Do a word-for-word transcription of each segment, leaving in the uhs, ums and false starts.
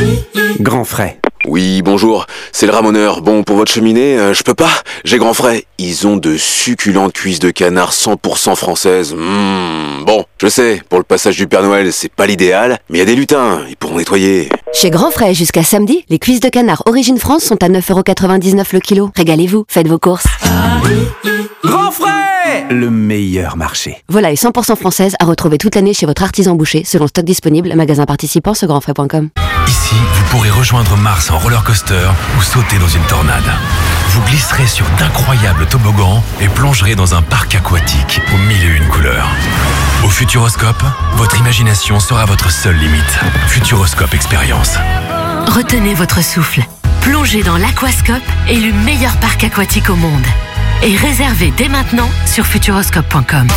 Grand frais. Oui, bonjour, c'est le ramoneur. Bon, pour votre cheminée, euh, je peux pas, j'ai grand frais. Ils ont de succulentes cuisses de canard cent pour cent françaises. Mmh. Bon, je sais, pour le passage du Père Noël, c'est pas l'idéal, mais il y a des lutins, ils pourront nettoyer. Chez Grand Frais, jusqu'à samedi, les cuisses de canard Origine France sont à neuf euros quatre-vingt-dix-neuf le kilo. Régalez-vous, faites vos courses. Grand frais, le meilleur marché. Volaille cent pour cent française à retrouver toute l'année chez votre artisan boucher, selon stock disponible, magasin participant sur grand frais point com. Ici, vous pourrez rejoindre Mars en roller coaster ou sauter dans une tornade. Vous glisserez sur d'incroyables toboggans et plongerez dans un parc aquatique aux mille et une couleurs. Au Futuroscope, votre imagination sera votre seule limite. Futuroscope Expérience. Retenez votre souffle. Plongez dans l'Aquascope, élu meilleur parc aquatique au monde. Et réservez dès maintenant sur futuroscope point com.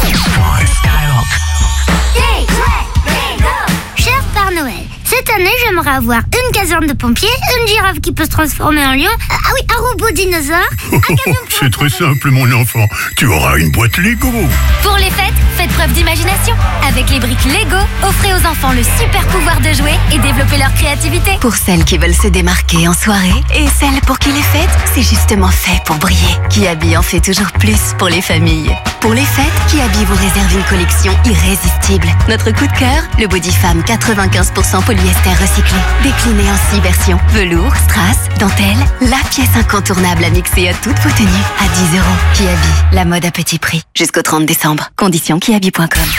Cher Père Noël, cette année, j'aimerais avoir une caserne de pompiers, une girafe qui peut se transformer en lion, ah oui, un robot dinosaure, un camion pour... C'est très simple, mon enfant. Tu auras une boîte Lego. Pour les fêtes, faites preuve d'imagination. Avec les briques Lego, offrez aux enfants le super pouvoir de jouer et développer leur créativité. Pour celles qui veulent se démarquer en soirée et celles pour qui les fêtes, c'est justement fait pour briller. Kiabi en fait toujours plus pour les familles. Pour les fêtes, Kiabi vous réserve une collection irrésistible. Notre coup de cœur, le Body Femme quatre-vingt-quinze pour cent polyester recyclé. Décliné en six versions. Velours, strass, dentelle, la pièce incontournable à mixer à toutes vos tenues. À dix euros. Kiabi, la mode à petit prix. Jusqu'au trente décembre. Conditions kiabi point com.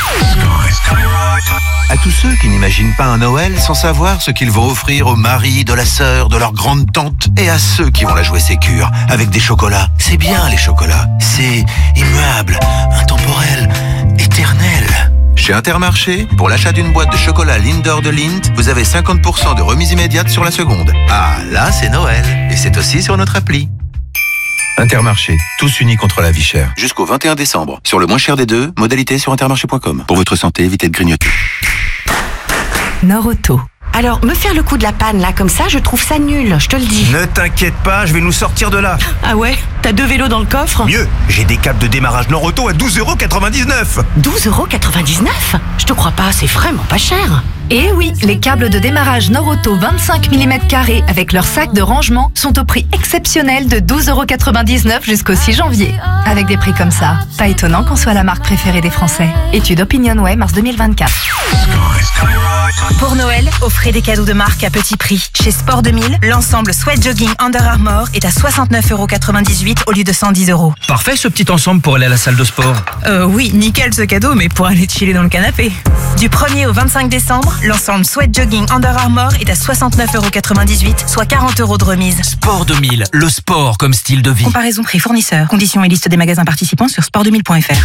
À tous ceux qui n'imaginent pas un Noël sans savoir ce qu'ils vont offrir au mari, de la sœur, de leur grande tante, et à ceux qui vont la jouer sécure avec des chocolats. C'est bien les chocolats. C'est immuable, intemporel, éternel. Chez Intermarché, pour l'achat d'une boîte de chocolat Lindor de Lindt, vous avez cinquante pour cent de remise immédiate sur la seconde. Ah, là, c'est Noël. Et c'est aussi sur notre appli. Intermarché, tous unis contre la vie chère. Jusqu'au vingt et un décembre. Sur le moins cher des deux, modalité sur intermarché point com. Pour votre santé, évitez de grignoter. Nord-Auto. Alors, me faire le coup de la panne, là, comme ça, je trouve ça nul, je te le dis. Ne t'inquiète pas, je vais nous sortir de là. Ah ouais? T'as deux vélos dans le coffre? Mieux, j'ai des câbles de démarrage Nord-Auto à douze euros quatre-vingt-dix-neuf. douze euros quatre-vingt-dix-neuf? Je te crois pas, c'est vraiment pas cher. Et oui, les câbles de démarrage Nord-Auto vingt-cinq millimètres carrés avec leur sac de rangement sont au prix exceptionnel de douze euros quatre-vingt-dix-neuf jusqu'au six janvier. Avec des prix comme ça, pas étonnant qu'on soit la marque préférée des Français. Étude Opinionway, mars deux mille vingt-quatre. Pour Noël, offrez des cadeaux de marque à petit prix. Chez Sport deux mille, l'ensemble Sweat Jogging Under Armour est à soixante-neuf euros quatre-vingt-dix-huit au lieu de cent dix euros. Parfait ce petit ensemble pour aller à la salle de sport. Euh oui, nickel ce cadeau, mais pour aller chiller dans le canapé. Du premier au vingt-cinq décembre, l'ensemble Sweat Jogging Under Armour est à soixante-neuf euros quatre-vingt-dix-huit, soit quarante euros de remise. Sport deux mille, le sport comme style de vie. Comparaison prix fournisseur. Conditions et liste des magasins participants sur sport deux mille point f r.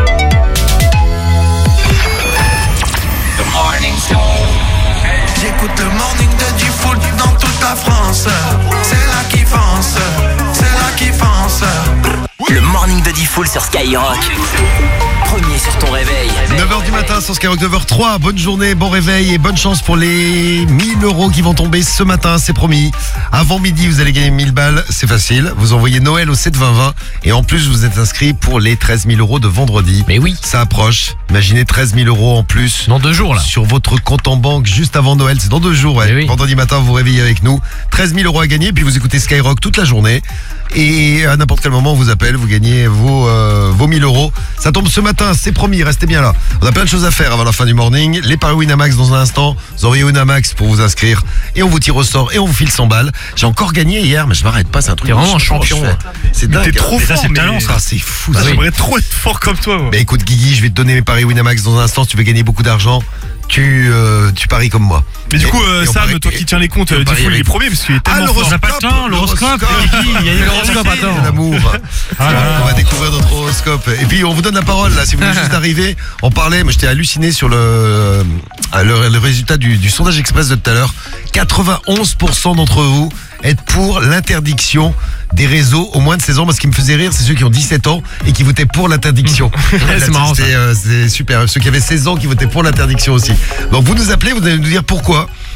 J'écoute le morning de du foot dans toute la France. C'est là qui fonce, c'est là qui fonce. Le morning de Diffoul sur Skyrock. Premier sur ton réveil. neuf heures du matin sur Skyrock, neuf heures zéro trois. Bonne journée, bon réveil et bonne chance pour les mille euros qui vont tomber ce matin, c'est promis. Avant midi, vous allez gagner mille balles, c'est facile. Vous envoyez Noël au sept vingt vingt et en plus, vous êtes inscrit pour les treize mille euros de vendredi. Mais oui. Ça approche. Imaginez treize mille euros en plus. Dans deux jours là. Sur votre compte en banque juste avant Noël. C'est dans deux jours, ouais. Oui. Vendredi matin, vous vous réveillez avec nous. treize mille euros à gagner, puis vous écoutez Skyrock toute la journée. Et à n'importe quel moment, on vous appelle, vous gagnez vos, euh, vos mille euros. Ça tombe ce matin, c'est promis, restez bien là. On a plein de choses à faire avant la fin du morning. Les paris Winamax dans un instant. Vous envoyez Winamax pour vous inscrire. Et on vous tire au sort et on vous file cent balles. J'ai encore gagné hier, mais je m'arrête pas, c'est un truc. T'es vraiment un champion. C'est dingue. T'es trop fort. Ça, c'est le talent, ça. C'est fou. Bah, j'aimerais trop être fort comme toi. Moi. Bah écoute, Guigui, je vais te donner mes paris Winamax dans un instant. Si tu veux gagner beaucoup d'argent, tu, euh, tu paries comme moi. Mais du et, coup, euh, Sam, parie, toi qui tiens les comptes, du coup, il est premier parce qu'il est tellement ah, fort. On n'a pas le temps, l'horoscope. Il y a l'horoscope, attends. L'amour. Ah, on va découvrir notre horoscope. Et puis, on vous donne la parole, là. Si vous venez juste d'arriver, on parlait, mais j'étais halluciné sur le, le, le résultat du, du sondage express de tout à l'heure. quatre-vingt-onze pour cent d'entre vous êtes pour l'interdiction des réseaux au moins de seize ans. Moi, ce qui me faisait rire, c'est ceux qui ont dix-sept ans et qui votaient pour l'interdiction. C'est marrant, ça. Euh, c'est super. Ceux qui avaient seize ans qui votaient pour l'interdiction aussi. Donc, vous nous appelez, vous allez nous dire pourquoi.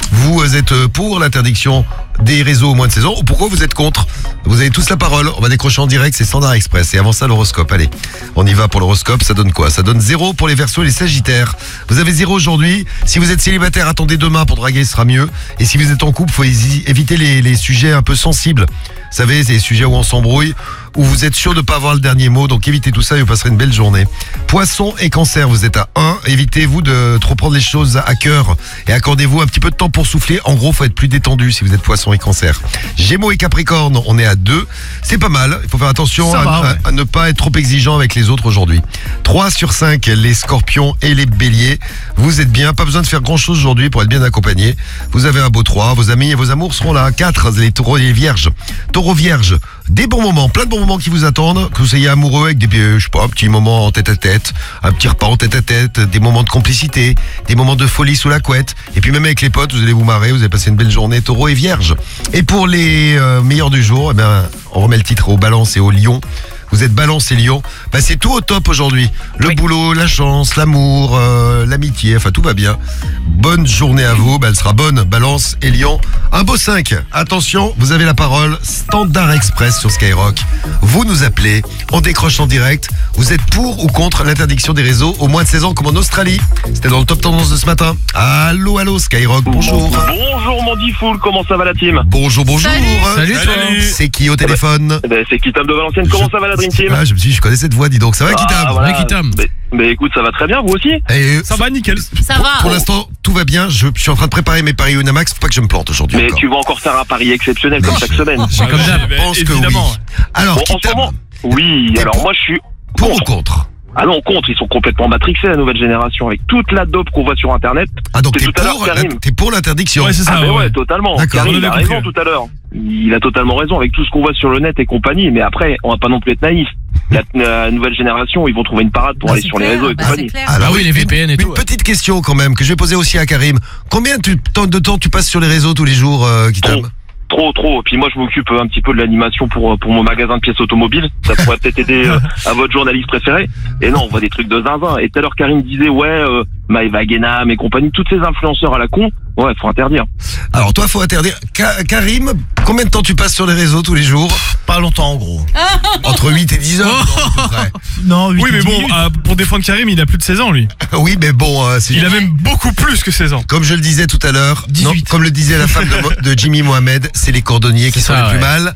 Vous êtes pour l'interdiction des réseaux au moins de seize ans ou pourquoi vous êtes contre? Vous avez tous la parole. On va décrocher en direct, c'est Standard Express. Et avant ça, l'horoscope. Allez, on y va pour l'horoscope. Ça donne quoi? Ça donne zéro pour les Verseaux et les Sagittaires. Vous avez zéro aujourd'hui. Si vous êtes célibataire, attendez demain pour draguer, ce sera mieux. Et si vous êtes en couple, faut éviter les, les sujets un peu sensibles. Vous savez, c'est des sujets où on s'embrouille, où vous êtes sûr de ne pas avoir le dernier mot. Donc évitez tout ça et vous passerez une belle journée. Poisson et Cancer, vous êtes à un. Évitez-vous de trop prendre les choses à cœur et accordez-vous un petit peu de temps pour souffler. En gros, faut être plus détendu si vous êtes Poisson et Cancer. Gémeaux et Capricorne, on est à deux. C'est pas mal. Il faut faire attention à, va, ouais. à, à ne pas être trop exigeant avec les autres aujourd'hui. trois sur cinq, les Scorpions et les Béliers. Vous êtes bien. Pas besoin de faire grand-chose aujourd'hui pour être bien accompagné. Vous avez un beau trois. Vos amis et vos amours seront là. quatre, les Taureaux et les Vierges. Taureaux Vierges, des bons moments, plein de bons moments qui vous attendent, que vous soyez amoureux avec des, je sais pas, un petit moment en tête à tête, un petit repas en tête à tête, des moments de complicité, des moments de folie sous la couette, et puis même avec les potes, vous allez vous marrer, vous allez passer une belle journée, Taureau et Vierge. Et pour les euh, meilleurs du jour, eh bien, on remet le titre aux Balances et aux Lions. Vous êtes Balance et Lion, bah c'est tout au top aujourd'hui. Le oui. boulot, la chance, l'amour, euh, l'amitié, enfin tout va bien. Bonne journée à vous, bah, elle sera bonne, Balance et Lion. Un beau cinq, attention, vous avez la parole, Standard Express sur Skyrock. Vous nous appelez, on décroche en direct. Vous êtes pour ou contre l'interdiction des réseaux au moins de seize ans comme en Australie? C'était dans le top tendance de ce matin. Allô, allô Skyrock, bonjour. Bonjour mon Diffoul, comment ça va la team? Bonjour, bonjour. Salut, salut. Salut. C'est qui au téléphone? Eh ben, c'est Kitam de Valenciennes, comment ça va la Dream Team? Ah, je me suis dit, je connais cette voix, dis donc. Ça va, ah, Kitam? voilà. Ouais, Kitam. Mais, mais écoute, ça va très bien, vous aussi? Et ça va, nickel. Ça pour, va. Pour l'instant, tout va bien. Je, je suis en train de préparer mes paris Winamax. Faut pas que je me plante aujourd'hui. Mais encore. tu vas encore faire un pari exceptionnel Mais comme je- chaque semaine. Je Comme d'hab, pense que oui. évidemment. Alors, Bon, en ce Kitam, moment, oui, T'es alors pour- moi je suis pour ou contre. contre? Ah non, contre, ils sont complètement matrixés, la nouvelle génération, avec toute la dope qu'on voit sur Internet. Ah, donc C'est t'es tout à l'heure, pour, Karim. la- t'es pour l'interdiction? Ouais, c'est ça. Ah mais ouais, ouais, ouais. totalement. D'accord, Karim, on il a avait raison compris. tout à l'heure. Il a totalement raison avec tout ce qu'on voit sur le net et compagnie. Mais après, on va pas non plus être naïf. La, la nouvelle génération, ils vont trouver une parade pour Bah, aller c'est sur les clair, réseaux et bah, compagnie. c'est clair. Alors, Ah oui, les V P N et une, tout, Une ouais. petite question quand même que je vais poser aussi à Karim. Combien tu- de temps tu passes sur les réseaux tous les jours, euh, Kitam? Trop. Trop, trop. Et puis moi, je m'occupe un petit peu de l'animation pour pour mon magasin de pièces automobiles. Ça pourrait peut-être aider euh, à votre journaliste préféré. Et non, on voit des trucs de zinzin. Et tout à l'heure, Karim disait, ouais, euh, Maëva Guénam et compagnie, toutes ces influenceurs à la con, ouais, faut interdire. Alors toi, faut interdire. Ka- Karim, combien de temps tu passes sur les réseaux tous les jours? Pas longtemps en gros. Entre huit et dix heures, non, à peu près. Non, huit Oui, mais dix bon, minutes. euh, pour défendre Karim, il a plus de seize ans, lui. Oui, mais bon, euh, c'est Il a même beaucoup plus que seize ans. comme je le disais tout à l'heure, non, dix-huit. comme le disait la femme de, Mo- de Jimmy Mohamed, c'est les cordonniers qui C'est sont ça, les plus ouais. mal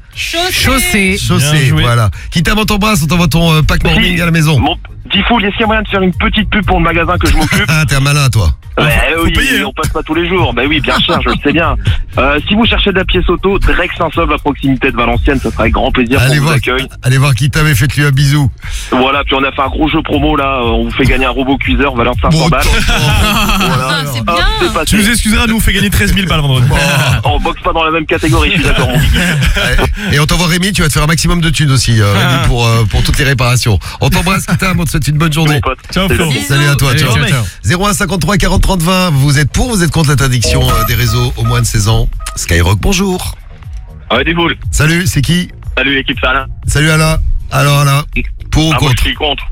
Bien Chaussée. chaussés. joué. Voilà. Kitam, on t'embrasse, on t'envoie ton euh, pack morning à la maison. Mon Diffoul, est-ce qu'il y a moyen de faire une petite pub pour le magasin que je m'occupe? Ah, t'es un malin, toi. Ouais, faut oui, payer, hein. on passe pas tous les jours. Bah oui, bien sûr, je le sais bien. Euh, si vous cherchez de la pièce auto, Drex Saint-Saulve à proximité de Valenciennes, ça sera avec grand plaisir Allez qu'on vous voir, accueille. allez voir Kitam et faites-lui un bisou. Voilà, puis on a fait un gros jeu promo là, euh, on vous fait gagner un robot cuiseur valeur cinq cents Bon, balles. Ah, c'est Hop, bien. c'est passé. Tu nous excuseras, nous, on fait gagner treize mille balles vendredi. On boxe pas dans la même catégorie, je suis d'accord. mon Guigui. Ouais. Et on t'envoie Rémi, tu vas te faire un maximum de thunes aussi, euh, Rémi, pour, euh, pour toutes les réparations. On t'embrasse, Kitam, on te souhaite une bonne journée. Mon pote. Ciao, C'est Flo. gentil. Salut à toi, Allez, ciao. ciao, ciao. zéro un cinquante-trois quarante trente vingt, vous êtes pour ou vous êtes contre l'interdiction euh, des réseaux au moins de seize ans? Skyrock, bonjour. Ouais, des boules. Salut, c'est qui? Salut l'équipe Salin. Salut Alain. Alors Alain, pour ou Ah, moi je contre? suis contre.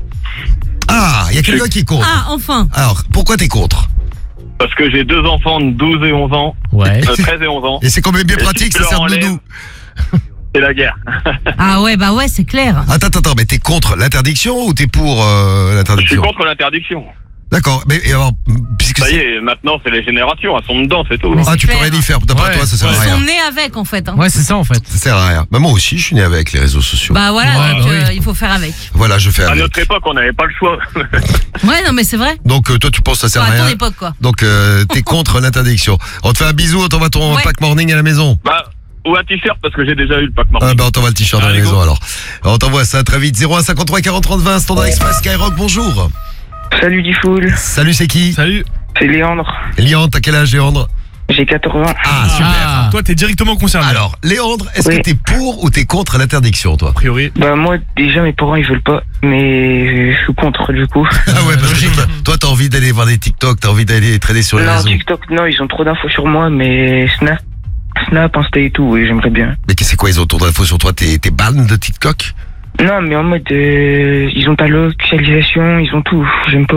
Ah, il y a quelqu'un qui est contre. Ah, enfin. Alors, pourquoi t'es contre? Parce que j'ai deux enfants de douze et onze ans. Ouais. Euh, treize et onze ans. Et c'est quand même bien Et pratique, si tu ça leur sert de enlèves- nous. C'est la guerre. Ah ouais, bah ouais, c'est clair. Attends, attends, attends, mais t'es contre l'interdiction ou t'es pour euh, Je suis l'interdiction? contre l'interdiction. D'accord, mais et alors, puisque Ça y c'est... est, maintenant c'est les générations, elles sont dedans, c'est tout. Mais Ah, c'est tu peux clair. rien y faire, d'après Ouais, toi, ça sert ouais. à Ils sont rien. nés avec, en fait. Hein. Ouais, c'est ça, en fait. Ça sert à rien. Bah, moi aussi, je suis né avec les réseaux sociaux. Bah voilà, Ouais, donc bah euh, oui. il faut faire avec. Voilà, je fais À avec. notre époque, on n'avait pas le choix. Ouais, non, mais c'est vrai. Donc, euh, toi, tu penses que ça sert Enfin, à à ton rien. époque, quoi. Donc, euh, t'es contre l'interdiction. On te fait un bisou, on t'envoie ton Ouais. pack morning à la maison. Bah, ou un t-shirt parce que j'ai déjà eu le pack Ah morning. bah on t'envoie le t-shirt à la Allez, maison go. alors. On t'envoie ça très vite. zéro un cinquante-trois quarante trente vingt, Standard Express, Skyrock, bonjour. Salut Diffoul, Salut, c'est qui? Salut. c'est Léandre. Léandre, t'as quel âge, Léandre? J'ai quatre-vingts. Ah, super. Ah, toi, t'es directement concerné. Alors, Léandre, est-ce Oui. que t'es pour ou t'es contre l'interdiction, toi? A priori. Bah moi déjà mes parents ils veulent pas, mais je suis contre du coup. Ah ouais, parce que toi, toi, t'as envie d'aller voir des TikTok, t'as envie d'aller traîner sur les Non réseaux. TikTok non ils ont trop d'infos sur moi, mais Snap, Snap, Insta et tout, oui j'aimerais bien. Mais qu'est-ce que c'est quoi, ils ont trop d'infos sur toi? T'es, t'es ban de TikTok? Non mais en mode euh, ils ont ta localisation, ils ont tout, j'aime pas.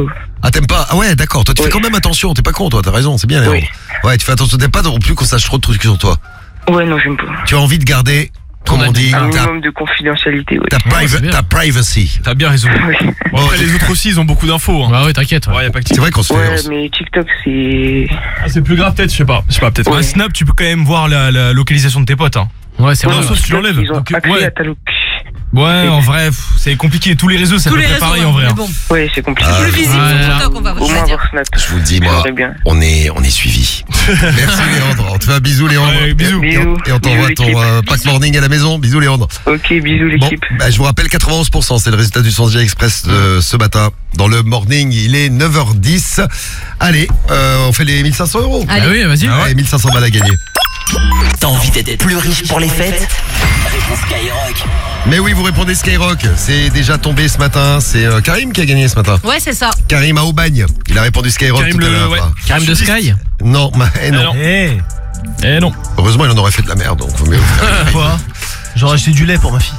Ah, t'aimes pas? Ah ouais, d'accord. Toi, tu oui. fais quand même attention. T'es pas con, toi. T'as raison. C'est bien, Léandre. Oui. Ouais, tu fais attention. T'aimes pas non plus qu'on sache trop de trucs sur toi. Ouais, non, j'aime pas. Tu as envie de garder, comme on dit, un minimum de confidentialité. Oui. Ta, priva- ouais, ta privacy. T'as bien raison. Oui. Bon, après, les autres aussi, ils ont beaucoup d'infos. Hein. Bah ouais, t'inquiète. Ouais. Ouais, y a pas que c'est vrai qu'on se fait. Ouais, mais TikTok, c'est. Ah, c'est plus grave, peut-être. Je sais pas. Je sais pas, peut-être. Ouais. Un Snap, tu peux quand même voir la, la localisation de tes potes. Hein. Ouais, c'est vrai. Sauf si tu l'enlèves. Ils ont Donc, accès ouais. à ta loc. Ouais, en vrai, c'est compliqué. Tous les réseaux, ça peut être pareil en vrai. Bon. Oui, c'est compliqué. C'est plus visible sur TikTok, on va Au moins avoir Snap. Je vous le dis, moi, on est, on est suivis. Merci Léandre. On te fait un bisou, Léandre. Ouais, bisous. Et on, et on t'envoie ton euh, pack morning à la maison. Bisous, Léandre. Ok, bisous l'équipe. Bon, bah, je vous rappelle, quatre-vingt-onze pour cent, c'est le résultat du sondage Express de ce matin. Dans le morning, il est neuf heures dix. Allez, euh, on fait les mille cinq cents euros. Allez, ah oui, vas-y. Ah ouais, mille cinq cents balles à gagner. T'as envie d'être plus riche pour les fêtes? Réponse Skyrock. Mais oui, vous répondez Skyrock. C'est déjà tombé ce matin. C'est euh, Karim qui a gagné ce matin. Ouais, c'est ça. Karim à Aubagne. Il a répondu Skyrock Karim tout à le, l'heure. ouais. Karim de Sky? Non, bah, eh non. Eh non. Eh non. Heureusement, il en aurait fait de la merde. Donc, mais quoi? J'aurais acheté du lait pour ma fille.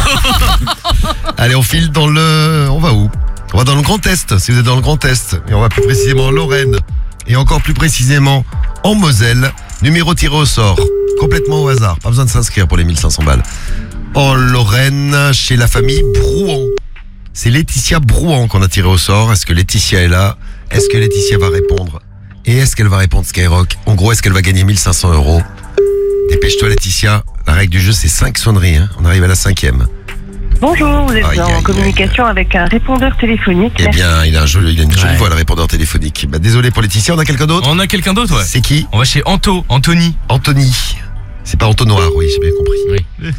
Allez, on file dans le... On va où? On va dans le Grand Est, si vous êtes dans le Grand Est. Et on va plus précisément en Lorraine. Et encore plus précisément en Moselle. Numéro tiré au sort. Complètement au hasard. Pas besoin de s'inscrire pour les mille cinq cents balles. En Lorraine, chez la famille Brouan. C'est Laetitia Brouan qu'on a tiré au sort. Est-ce que Laetitia est là? Est-ce que Laetitia va répondre? Et est-ce qu'elle va répondre Skyrock? En gros, est-ce qu'elle va gagner mille cinq cents euros? Dépêche-toi Laetitia. La règle du jeu, c'est cinq sonneries. Hein. On arrive à la cinquième. Bonjour, vous êtes aïe, en aïe, communication aïe. avec un répondeur téléphonique. Eh bien, il a, un joli, il a une jolie ouais. voix, le répondeur téléphonique. Bah, désolé pour Laetitia, on a quelqu'un d'autre? On a quelqu'un d'autre, ouais. C'est qui? On va chez Anto, Anthony. Anthony. C'est pas Entonnoir, oui, j'ai bien compris.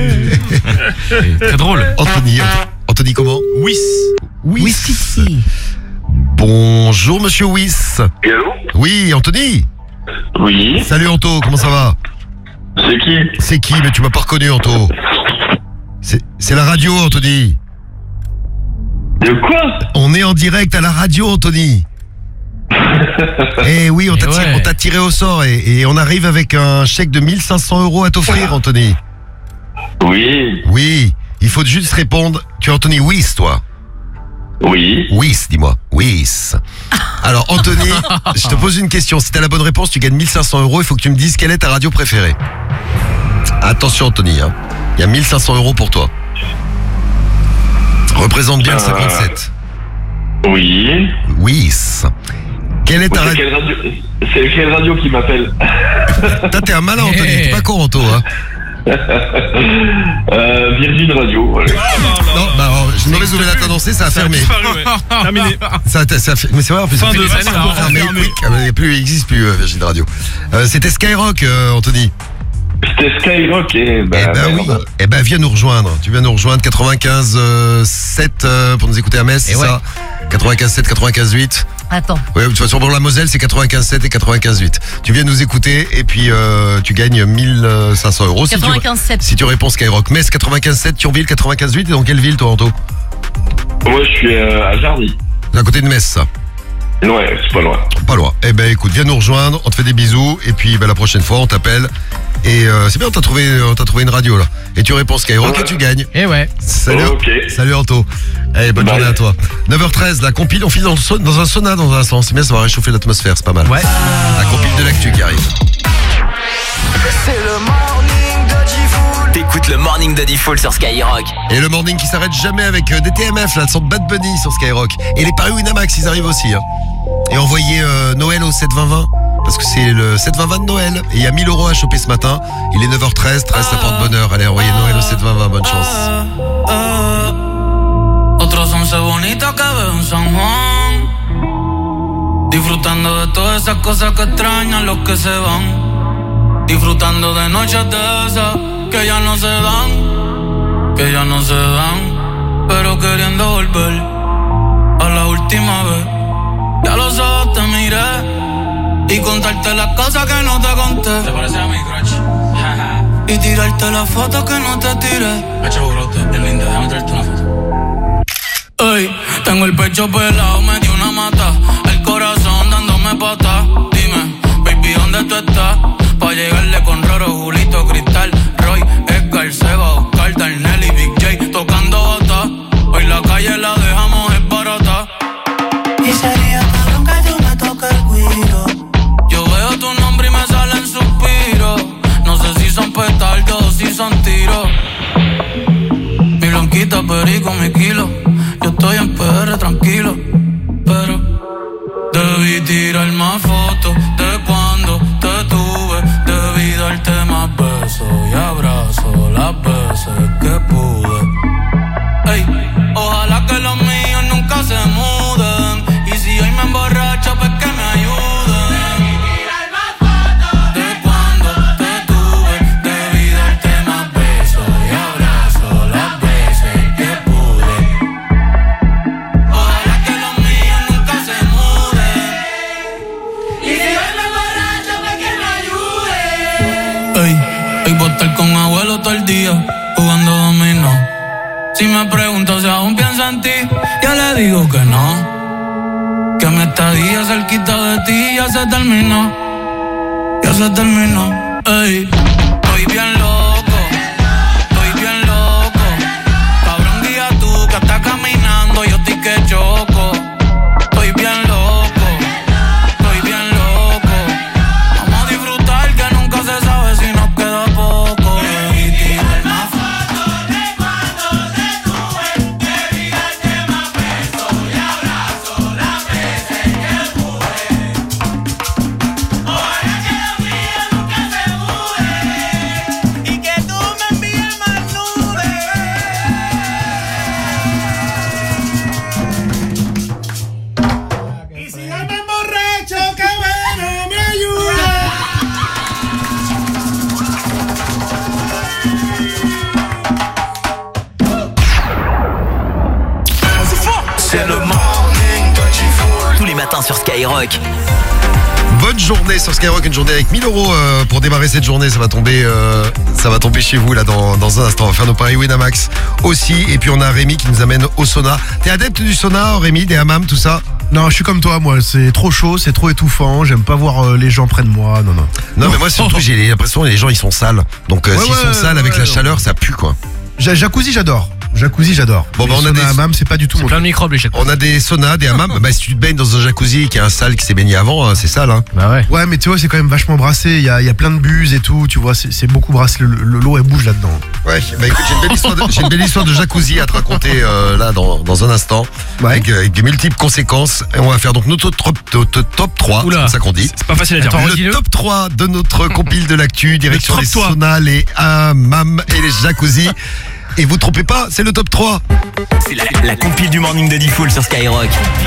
Oui. Très drôle. Anthony, Anthony comment? Wiss. Wiss. Bonjour, monsieur Wiss. Et allô? Oui, Anthony. Oui. Salut Anto, comment ça va? C'est qui? C'est qui? Mais tu m'as pas reconnu, Anto. C'est, c'est la radio, Anthony. De quoi? On est en direct à la radio, Anthony. Eh oui, on t'a, ouais. tiré, on t'a tiré au sort et, et on arrive avec un chèque de mille cinq cents euros à t'offrir, Anthony. Oui. Oui, il faut juste répondre. Tu es Anthony Wiss, toi? Oui. Wiss, dis-moi. Wiss. Alors, Anthony, je te pose une question. Si t'as la bonne réponse, tu gagnes mille cinq cents euros. Il faut que tu me dises quelle est ta radio préférée. Attention, Anthony, hein. Il y a mille cinq cents euros pour toi. Représente bien euh... le cinquante-sept. Oui. Wiss. Quelle est ta radio... radio? C'est quelle radio qui m'appelle? Toi, t'es un malin, Anthony. Hey. T'es pas con, Anto, hein. euh, Virgin Radio. Voilà. Non, bah alors, j'ai une mauvaise nouvelle à t'annoncer, ça a ça fermé. A disparu, ouais. Terminé. Ça, ça, ça, mais c'est vrai, en plus, fin ça de fait, ça, ça, ça, fermé. Oui, il plus, il existe plus euh, Virgin Radio. Euh, c'était Skyrock, euh, Anthony. C'était Skyrock, et bah, eh ben oui. Eh ben viens nous rejoindre. Tu viens nous rejoindre quatre-vingt-quinze sept euh, pour nous écouter à Metz, c'est ouais. ça? quatre-vingt-quinze sept, quatre-vingt-quinze huit. Attends. Oui, de toute façon, pour la Moselle, c'est quatre-vingt-quinze sept et quatre-vingt-quinze huit. Tu viens nous écouter et puis euh, tu gagnes mille cinq cents euros. quatre-vingt-quinze sept. Si, si tu réponds Skyrock. Metz quatre-vingt-quinze sept, Thionville quatre-vingt-quinze huit. Et dans quelle ville, toi, Anto? Moi, je suis euh, à Jardy. C'est à côté de Metz, ça? Ouais, c'est pas loin. Pas loin. Eh ben écoute, viens nous rejoindre, on te fait des bisous et puis ben, la prochaine fois, on t'appelle. Et euh, c'est bien, on t'a trouvé, on t'a trouvé une radio là. Et tu réponds Skyrock ouais. et tu gagnes. Et ouais. Salut. Oh, okay. Salut Anto. Allez, bonne Bye. journée à toi. neuf heures treize, la compile, on file dans, le, dans un sauna dans un instant. C'est bien, ça va réchauffer l'atmosphère, c'est pas mal. Ouais. La compile de l'actu qui arrive. C'est le morning de Diffoul. T'écoutes le morning de Diffoul sur Skyrock. Et le morning qui s'arrête jamais avec euh, des T M F, là, le son de Bad Bunny sur Skyrock. Et les paris Winamax, ils arrivent aussi. Hein. Et envoyez euh, Noël au sept vingt vingt. Parce que c'est le sept vingt vingt de Noël. Et il y a mille euros à choper ce matin. Il est neuf heures treize, treize ça porte bonheur. Allez, envoyez Noël au sept vingt vingt, bonne chance. Otros once bonitas que veo en San Juan, disfrutando de todas esas cosas que extrañan los que se van, disfrutando de noches de esas que ya no se dan, que ya no se dan, pero queriendo volver a la última vez. Ya los ojos te miré y contarte las cosas que no te conté. ¿Te parece a mi crush? Y tirarte las fotos que no te tiré. Hacho brote, es linda, déjame tirarte una foto. Ey, tengo el pecho pelado, me dio una mata, el corazón dándome patas. Dime, baby, ¿dónde tú estás? Pa' llegarle con Roro, Julito, Cristal, Roy, Edgar, Seba, Oscar, Darnell y Big J tocando bata. Hoy la calle la dejamos es barata. Y perico, mi kilo. Yo estoy en P R tranquilo, pero debí tirar más fotos de cuando te tuve. Debí darte más besos y abrazos las veces que pude. Ey, ojalá que los míos nunca se muden. Y si hoy me emborracho, pues que me ayuden. De cuando te tuve, debí darte más besos y abrazos las veces que pude. Ojalá que los míos nunca se muden. Y si hoy me emborracho, pues que me ayuden. Ey, ey, voy a estar con abuelo todo el día jugando dominó. Si me pregunto si aún pienso en ti, yo le digo que no. Que mi estadía cerquita de ti ya se terminó. Ya se terminó. Ey, estoy bien loco. Estoy bien loco. Cabrón, guía tú que estás caminando, yo estoy que choco. Estoy bien loco. Estoy bien loco. Vamos a disfrutar que nunca se sabe si nos queda poco. Y tirar más fotos de cuando te tuve. Debí darte más besos y abrazos las veces que pude. Ojalá que los míos nunca se muden. Y que tú me envíes más nubes. Y si yo me emborracho, que bueno me ayuda. C'est le morning de Diffoul. Tous les matins sur Skyrock. Bonne journée sur Skyrock, une journée avec mille euros euh, pour démarrer cette journée. Ça va tomber, euh, ça va tomber chez vous là dans, dans un instant. On va faire nos paris Winamax aussi. Et puis on a Rémi qui nous amène au sauna. T'es adepte du sauna, Rémi, des hammams, tout ça? Non, je suis comme toi, moi. C'est trop chaud, c'est trop étouffant. J'aime pas voir euh, les gens près de moi. Non, non. Non, mais moi surtout j'ai l'impression que les gens ils sont sales. Donc euh, Ouais, s'ils ouais, sont sales ouais, avec ouais, la non. chaleur, ça pue quoi. Ja- Jacuzzi, j'adore. Jacuzzi, j'adore. Bon, bah, Les on a saunas des- hammams, c'est pas du tout mon Plein de truc. microbes les chaque On a des saunas, des hammams. Bah si tu te baignes dans un jacuzzi qui a un sale qui s'est baigné avant, hein, c'est sale hein. Bah ouais. Ouais, mais tu vois, c'est quand même vachement brassé. Il y a, il y a plein de buses et tout. Tu vois, c'est c'est beaucoup brassé. Le- le- L'eau, elle bouge là-dedans. Ouais, bah écoute, j'ai une belle histoire de, j'ai une belle histoire de jacuzzi à te raconter euh, là dans, dans un instant. Avec, euh, avec de multiples conséquences. Et on va faire donc notre top, notre top trois, Oula, c'est comme ça qu'on dit. c'est pas facile à dire. Attends, Redis-le. le top trois de notre compile de l'actu, direction top les trois. saunas, les hammams et les jacuzzis. Et vous trompez pas, c'est le top trois. C'est la, la compile du morning de Diffoul sur Skyrock.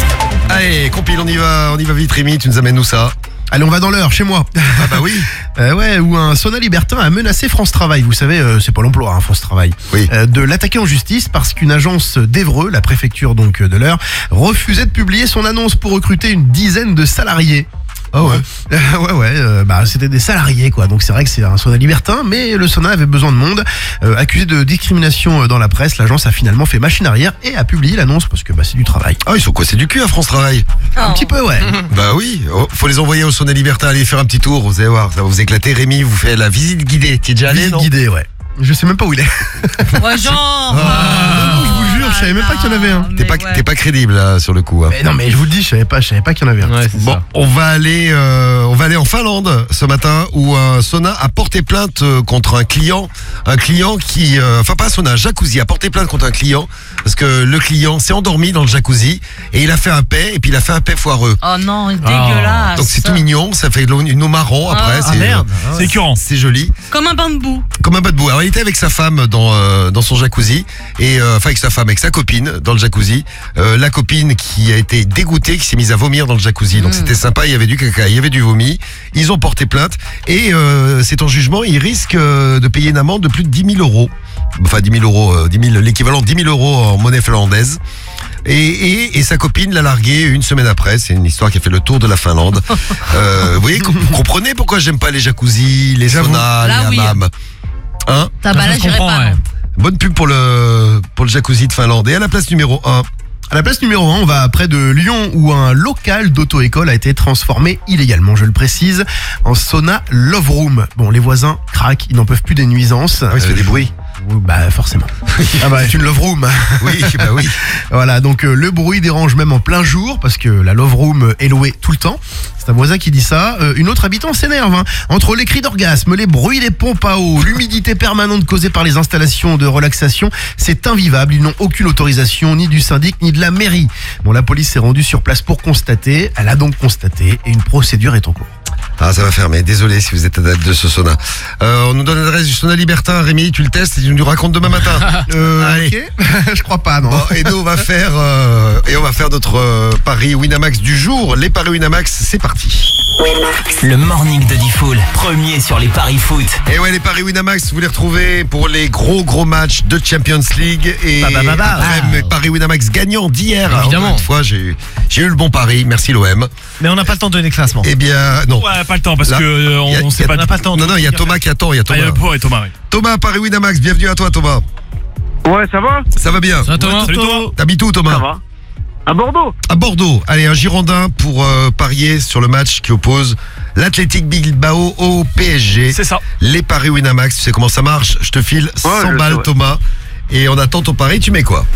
Allez, compile, on y va, on y va vite Rémi, tu nous amènes où ça? Allez, on va dans l'heure, chez moi. Ah bah oui. Euh, ouais, où un sauna libertin a menacé France Travail. Vous savez, euh, c'est pas l'emploi, hein, France Travail. Oui. Euh, de l'attaquer en justice parce qu'une agence d'Évreux, la préfecture donc de l'Eure, refusait de publier son annonce pour recruter une dizaine de salariés. Ah ouais. Euh, ouais, ouais, euh, bah, c'était des salariés, quoi. Donc c'est vrai que c'est un sauna libertin, mais le sauna avait besoin de monde. Euh, accusé de discrimination euh, dans la presse, l'agence a finalement fait machine arrière et a publié l'annonce parce que bah, c'est du travail. Ah, ils sont quoi, c'est du cul à France Travail? Un petit peu, ouais. Bah oui, oh, faut les envoyer au sauna libertin, allez faire un petit tour, vous allez voir, ça va vous éclater. Rémi, vous faites la visite guidée, t'es déjà allé, Visite non? guidée, ouais. Je sais même pas où il est. Ouais, genre. Ah, non, je vous jure, je savais même pas qu'il y en avait un. T'es pas, t'es pas crédible là sur le coup. Hein. Mais non, mais je vous le dis, je savais pas, je savais pas qu'il y en avait un. Ouais, c'est Bon, ça. on va aller, euh, on va aller en Finlande ce matin où un sauna a porté plainte euh, contre un client, un client qui, euh, enfin pas un sauna, un jacuzzi a porté plainte contre un client parce que le client s'est endormi dans le jacuzzi et il a fait un paix et puis il a fait un paix foireux. Oh non, dégueulasse. Donc c'est tout mignon, ça fait de l'eau- une eau marron après. Ah, c'est, merde. euh, C'est écœurant. C'est joli. Comme un bain de boue. Comme un bas de boue. Alors il était avec sa femme dans euh, dans son jacuzzi et euh, enfin avec sa femme, avec sa copine dans le jacuzzi. Euh, la copine qui a été dégoûtée, qui s'est mise à vomir dans le jacuzzi. Donc Mm. c'était sympa. Il y avait du caca, il y avait du vomi. Ils ont porté plainte et euh, c'est en jugement. Ils risquent euh, de payer une amende de plus de dix mille euros. Enfin dix mille euros, euh, dix mille, l'équivalent de dix mille euros en monnaie finlandaise. Et, et, et sa copine l'a largué une semaine après. C'est une histoire qui a fait le tour de la Finlande. Euh, vous voyez, com- vous comprenez pourquoi j'aime pas les jacuzzis, les saunas, Là, les oui. hammams. Hein? Ah bah là, j'irai pas. non. Bonne pub pour le, pour le jacuzzi de Finlande. Et à la place numéro un. À la place numéro un, on va près de Lyon où un local d'auto-école a été transformé illégalement, je le précise, en sauna Love Room. Bon, les voisins craquent, ils n'en peuvent plus des nuisances. Ah oui, ça fait Euh, des bruits. Bah forcément. Ah bah c'est une love room. Oui, bah oui. Voilà, donc euh, le bruit dérange même en plein jour parce que la love room est louée tout le temps. C'est un voisin qui dit ça. Euh, une autre habitant s'énerve. Hein. Entre les cris d'orgasme, les bruits des pompes à eau, l'humidité permanente causée par les installations de relaxation, c'est invivable. Ils n'ont aucune autorisation ni du syndic ni de la mairie. Bon, la police s'est rendue sur place pour constater. Elle a donc constaté et une procédure est en cours. Ah, ça va fermer. Désolé si vous êtes adepte de ce sauna. Euh, on nous donne l'adresse du sauna Libertin. Rémi, tu le testes et tu nous racontes demain matin. Euh, allez. Ok. Je crois pas, non. Bon, et nous, on va faire, euh, et on va faire notre euh, pari Winamax du jour. Les paris Winamax, c'est parti. Le morning de Diffoul, premier sur les paris foot. Et ouais, les paris Winamax, vous les retrouvez pour les gros gros matchs de Champions League. Et Bah, bah, bah, bah. après, Ah. mes paris Winamax gagnants d'hier. Évidemment. Encore une fois, j'ai eu, j'ai eu le bon pari. Merci l'O M. Mais on n'a pas le temps de donner le classement. Eh bien, non. Ouais, pas le temps parce Là, que euh, y a- on y sait a- pas. On n'a pas le temps. Non, non, il y a Thomas qui attend. Il y a Ah, il y Thomas. a Pour et Thomas. oui. Thomas, paris Winamax. Bienvenue à toi, Thomas. Ouais, ça va? Ça va bien. Ça va, Thomas Salut Thomas. T'habites où, Thomas? Ça va. À Bordeaux? À Bordeaux. Allez, un Girondin pour euh, parier sur le match qui oppose l'Athletic Bilbao au P S G. C'est ça. Les paris Winamax, tu sais comment ça marche. Je te file cent je balles, sais, ouais. Thomas. Et on attend ton pari. Tu mets quoi?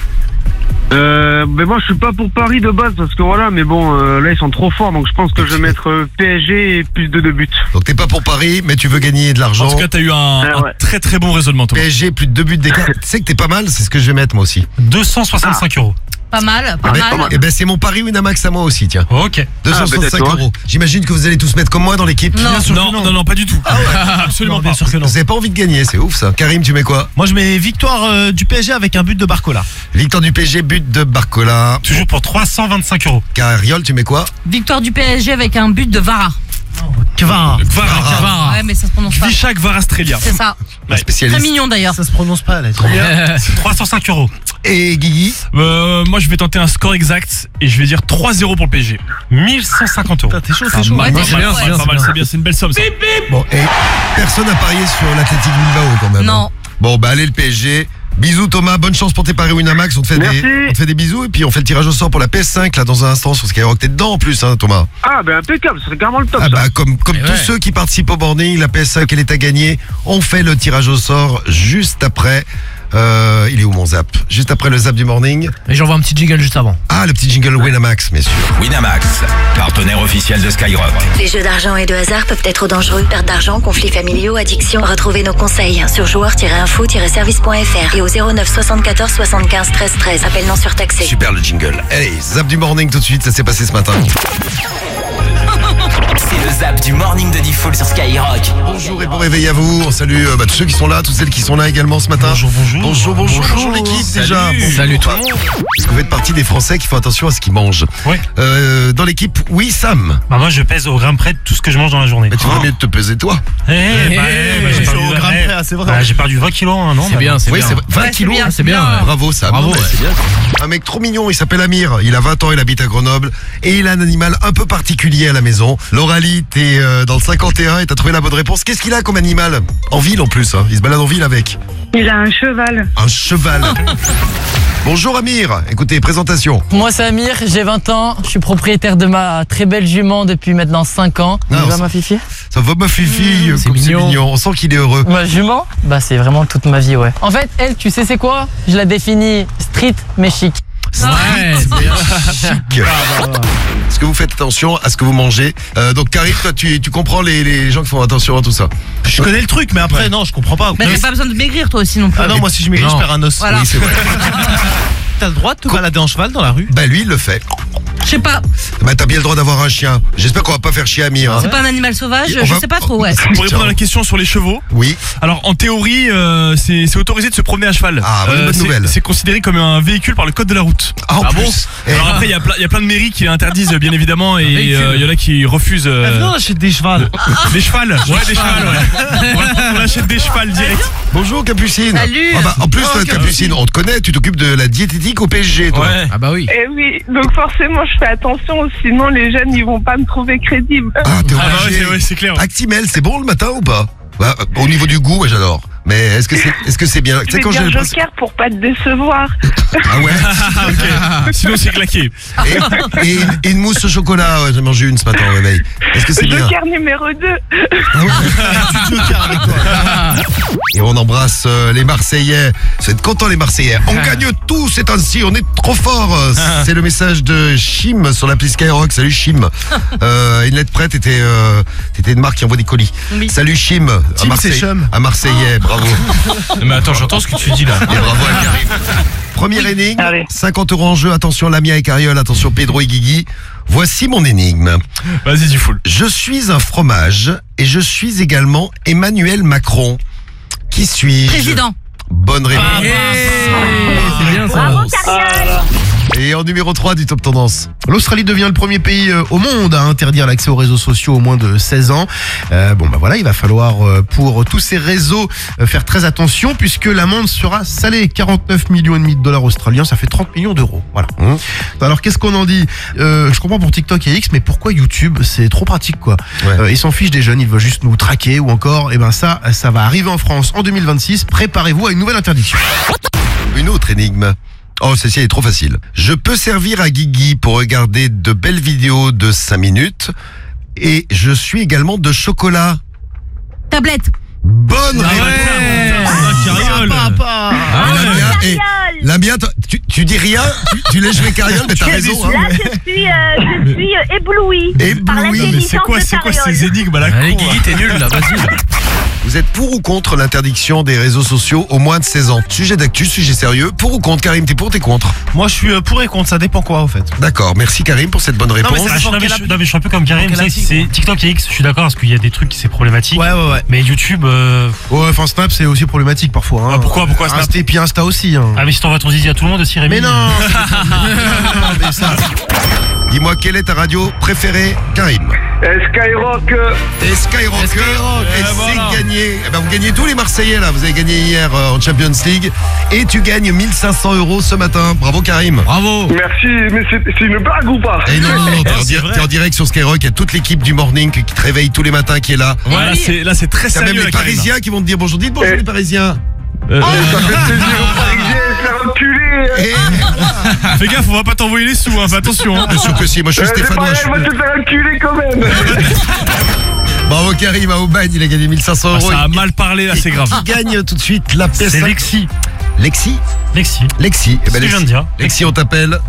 Euh, mais moi je suis pas pour Paris de base parce que voilà, mais bon, euh, là ils sont trop forts donc je pense que je vais mettre euh, P S G et plus de deux buts. Donc t'es pas pour Paris, mais tu veux gagner de l'argent. En tout cas, t'as eu un, Ah, un ouais. très très bon raisonnement, Thomas. P S G, plus de deux buts d'écart. Tu sais que t'es pas mal, c'est ce que je vais mettre moi aussi. deux cent soixante-cinq euros. Pas mal, pas Mais- mal. Eh ben c'est mon pari Winamax à moi aussi, tiens. Ok. deux cent soixante-cinq Ah, peut-être, euros. J'imagine que vous allez tous mettre comme moi dans l'équipe. Non. Bien sûr non, non, non, pas du tout. Absolument Non, pas. bien sûr que non. Vous avez pas envie de gagner, c'est ouf ça. Karim, tu mets quoi? Moi, je mets victoire euh, du P S G avec un but de Barcola. Victoire du P S G, but de Barcola. Toujours pour trois cent vingt-cinq euros. Cariol, tu mets quoi? Victoire du P S G avec un but de Vara. Kvara. Vara. Kvara. Ouais, mais ça se prononce pas. Vishak Varastrelia. C'est ça. La spécialiste. Très mignon d'ailleurs. Ça se prononce pas, là. trois cent cinq euros. Et Guigui? Euh, moi, je vais tenter un score exact et je vais dire trois zéro pour le P S G. mille cent cinquante euros. Putain, t'es chaud, t'es chaud. Pas mal, Ouais, pas c'est mal, bien, pas c'est mal, bien, pas mal, c'est c'est bien, c'est une belle somme. ça. Bon, et personne n'a parié sur l'Athletic Bilbao quand même. Non. hein. Bon, bah allez le P S G. Bisous Thomas, bonne chance pour tes paris Winamax. On te fait Merci. des, on te fait des bisous et puis on fait le tirage au sort pour la P S cinq là dans un instant sur Skyrock. T'es dedans en plus, hein, Thomas. Ah ben impeccable, c'est carrément le top. Ah ça. bah comme comme Eh tous ouais. ceux qui participent au morning, la P S cinq elle est à gagner. On fait le tirage au sort juste après. Euh, il est où mon zap? Juste après le zap du morning. Et j'envoie un petit jingle juste avant. Ah, le petit jingle Winamax, bien sûr. Winamax, partenaire officiel de Skyrock. Les jeux d'argent et de hasard peuvent être dangereux. Perte d'argent, conflits familiaux, addiction. Retrouvez nos conseils sur joueurs tiret info tiret service point f r et au zéro neuf soixante-quatorze soixante-quinze treize treize. Appel non surtaxé. Super le jingle. Allez, zap du morning tout de suite, ça s'est passé ce matin. C'est le zap du morning de Diffoul sur Skyrock. Bonjour et bon réveil à vous. On salue euh, bah, tous ceux qui sont là, toutes celles qui sont là également ce matin. Bonjour, bonjour. Bonjour, bonjour, bonjour l'équipe déjà. Bonjour. Salut tout le monde. Est-ce que vous faites partie des Français qui font attention à ce qu'ils mangent? Ouais. Euh, dans l'équipe, oui, Sam. Bah, moi, je pèse au gramme près de tout ce que je mange dans la journée. Mais tu ferais mieux de te peser toi. Eh, bah, eh, bah, j'ai c'est perdu au vingt- gramme eh, près, ah, c'est vrai. bah, j'ai perdu vingt kilos en un an. C'est bien, c'est Oui, bien. c'est vingt Ouais, c'est kilos. bien, C'est bien. Bravo Sam. Bravo, Ouais, ouais. c'est bien. Un mec trop mignon, il s'appelle Amir. Il a vingt ans, il habite à Grenoble et il a un animal un peu particulier à la maison. Lauralie, t'es euh, dans le cinquante et un et t'as trouvé la bonne réponse. Qu'est-ce qu'il a comme animal? En ville en plus, hein. Il se balade en ville avec. Il a un cheval. Un cheval. Bonjour Amir. Écoutez, présentation. Moi c'est Amir, j'ai vingt ans, je suis propriétaire de ma très belle jument depuis maintenant cinq ans. Non, Ça va ça- ma fifi? Ça va ma fifi, c'est comme c'est mignon. mignon. On sent qu'il est heureux. Ma jument? Bah c'est vraiment toute ma vie, ouais. En fait, elle, tu sais c'est quoi? Je la définis street mais chic. Ouais, Chic. Est-ce que vous faites attention à ce que vous mangez? Euh, donc Karim, toi tu, tu comprends les, les gens qui font attention à tout ça? Je connais le truc, mais après, non, je comprends pas. Mais t'as pas besoin de maigrir toi aussi non plus. Ah non, moi si je maigris, je Non. perds un os. Voilà. Oui, c'est vrai. T'as le droit de te balader en cheval dans la rue? Bah lui il le fait. Je sais pas, Bah t'as bien le droit d'avoir un chien. J'espère qu'on va pas faire chier Amir. hein. c'est pas un animal sauvage, On je va- sais pas trop, ouais. Pour répondre à la question sur les chevaux, Oui. alors en théorie, euh, c'est c'est autorisé de se promener à cheval. Ah, voilà une bonne c'est- nouvelle. C'est considéré comme un véhicule par le code de la route. Ah, en Ah plus. bon Eh, Alors après, il y, a plein- il y a plein de mairies qui l'interdisent, bien évidemment, et véhicule. euh, il y en a qui refusent. Ah, euh, non, on achète des chevals. Des chevals, ouais, des chevals, ouais. On, va- on achète des chevals direct. Bonjour Capucine. Salut. Ah bah, en plus Oh, toi, Capucine. Capucine, on te connaît, tu t'occupes de la diététique au P S G toi. Ouais. Ah bah oui. Eh oui, donc forcément je fais attention, sinon les jeunes ils vont pas me trouver crédible. Ah t'es Ah bah ouais, obligé. c'est ouais, c'est clair. Actimel, c'est bon le matin ou pas? Bah, euh, au niveau du goût, ouais, j'adore. Mais est-ce que c'est est-ce que c'est bien? Tu Je sais vais quand j'ai dire le principe- Joker pour pas te décevoir. Ah ouais. Ah, ok. Sinon, c'est claqué. Et, et une, et une mousse au chocolat, ouais, j'ai mangé une ce matin au réveil. Est-ce que c'est bien? Joker numéro deux. Ah ouais. Tu Joker avec toi. Et on embrasse euh, les Marseillais. Vous êtes contents les Marseillais. On gagne tout ces temps-ci, on est trop forts. C'est le message de Chim sur l'appli Skyrock. Salut Chim. Euh, une lettre prête, t'étais euh, t'étais une marque qui envoie des colis. Oui. Salut Chim. À Chim, Marseille, c'est Chum. à Marseillais, bravo. Mais attends, j'entends ce que tu dis là. Et bravo à Karim. Première énigme, Allez. cinquante euros en jeu. Attention Lamia et Cariole, attention Pedro et Guigui. Voici mon énigme. Vas-y, du full. Je suis un fromage et je suis également Emmanuel Macron. Qui suis-je? Président. Bonne réponse. C'est bien ça. Bravo, Cariole. Et en numéro trois du Top Tendance. L'Australie devient le premier pays euh, au monde à interdire l'accès aux réseaux sociaux aux moins de seize ans. Euh, bon bah voilà, il va falloir euh, pour tous ces réseaux euh, faire très attention puisque l'amende sera salée. quarante-neuf millions et demi de dollars australiens, ça fait trente millions d'euros. Voilà. Mmh. Alors qu'est-ce qu'on en dit? euh, Je comprends pour TikTok et X, mais pourquoi YouTube? C'est trop pratique quoi. Ouais. Euh, ils s'en fichent des jeunes, ils veulent juste nous traquer ou encore, et ben ça, ça va arriver en France en deux mille vingt-six. Préparez-vous à une nouvelle interdiction. Une autre énigme. Oh, celle-ci elle est trop facile. Je peux servir à Guigui pour regarder de belles vidéos de cinq minutes et je suis également de chocolat. Tablette. Bonne Ah réponse. ouais. Cariole. Ah, Lamia, et- Lamia, toi, tu, tu dis rien, tu, tu laisses jouer Cariole, mais t'as raison. Hein. Là, je suis, euh, je suis euh, éblouie. par Ébloui. l'intelligence Mais c'est quoi, de c'est quoi Cariole. ces énigmes à la Allez, con, Guigui, là t'es nul là, vas-y. Vous êtes pour ou contre l'interdiction des réseaux sociaux aux moins de seize ans? Sujet d'actu, sujet sérieux. Pour ou contre? Karim, t'es pour, t'es contre? Moi, je suis euh, pour et contre, ça dépend quoi, en fait. D'accord, merci Karim pour cette bonne réponse. mais c'est- Ah, je, Pour non, mais quelle je, appli- non, mais je suis un peu comme Karim, Pour tu sais, quelle si appli, c'est TikTok et X, je suis d'accord parce qu'il y a des trucs qui c'est problématique. Ouais, ouais, ouais. Mais YouTube, euh, Ouais, enfin Snap c'est aussi problématique parfois. Hein. Ah, pourquoi- pourquoi Snap Insta et puis Insta aussi. Hein. ah mais si t'envoies ton zizi à tout le monde aussi, Rémi. Mais non, euh, mais ça. Dis-moi, quelle est ta radio préférée, Karim? Skyrock. Et Skyrock, Et Skyrock, et eh, c'est voilà. gagné. Eh ben, vous gagnez tous les Marseillais là. Vous avez gagné hier euh, en Champions League et tu gagnes mille cinq cents euros ce matin. Bravo Karim. Bravo. Merci, mais c'est c'est une blague ou pas? Et non, non, non, t'es en, C'est di- vrai. t'es en direct sur Skyrock. Il y a toute l'équipe du morning qui te réveille tous les matins qui est là. Ouais, là, c'est, là, c'est très T'as sérieux. même les la Karine, là. Parisiens qui vont te dire bonjour. Dites bonjour Eh. les Parisiens. Euh, Ça fait plaisir aux Parisiens de se faire enculer. Et Fais gaffe, on va pas t'envoyer les sous, hein, fais attention. Hein. bien sûr que si. Moi je suis Euh, c'est Stéphanois. pareil, je on va suis- se faire enculer quand même. Bravo Karim à Aubagne. Il a gagné mille cinq cents Ah, euros. ça a Il- mal parlé, là, c'est grave. Qui gagne tout de suite la P S C'est cinq. Lexi. Lexi. Lexi. Lexi. Eh ben, C'est ce que je viens de Lexi. dire. Lexi, on t'appelle.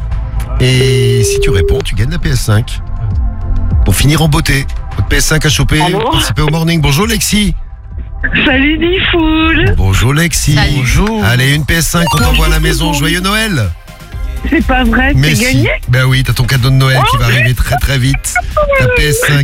Et si tu réponds, tu gagnes la P S cinq. Pour finir en beauté. Votre P S cinq à choper. Allô Participer au morning. Bonjour Lexi. Salut, Difool. Bonjour Lexi. Salut. Bonjour. Allez, une P S cinq qu'on t'envoie à la maison. Joyeux Noël. C'est pas vrai, Mais c'est si. gagné. Ben oui, t'as ton cadeau de Noël qui va arriver très très vite. La P S cinq.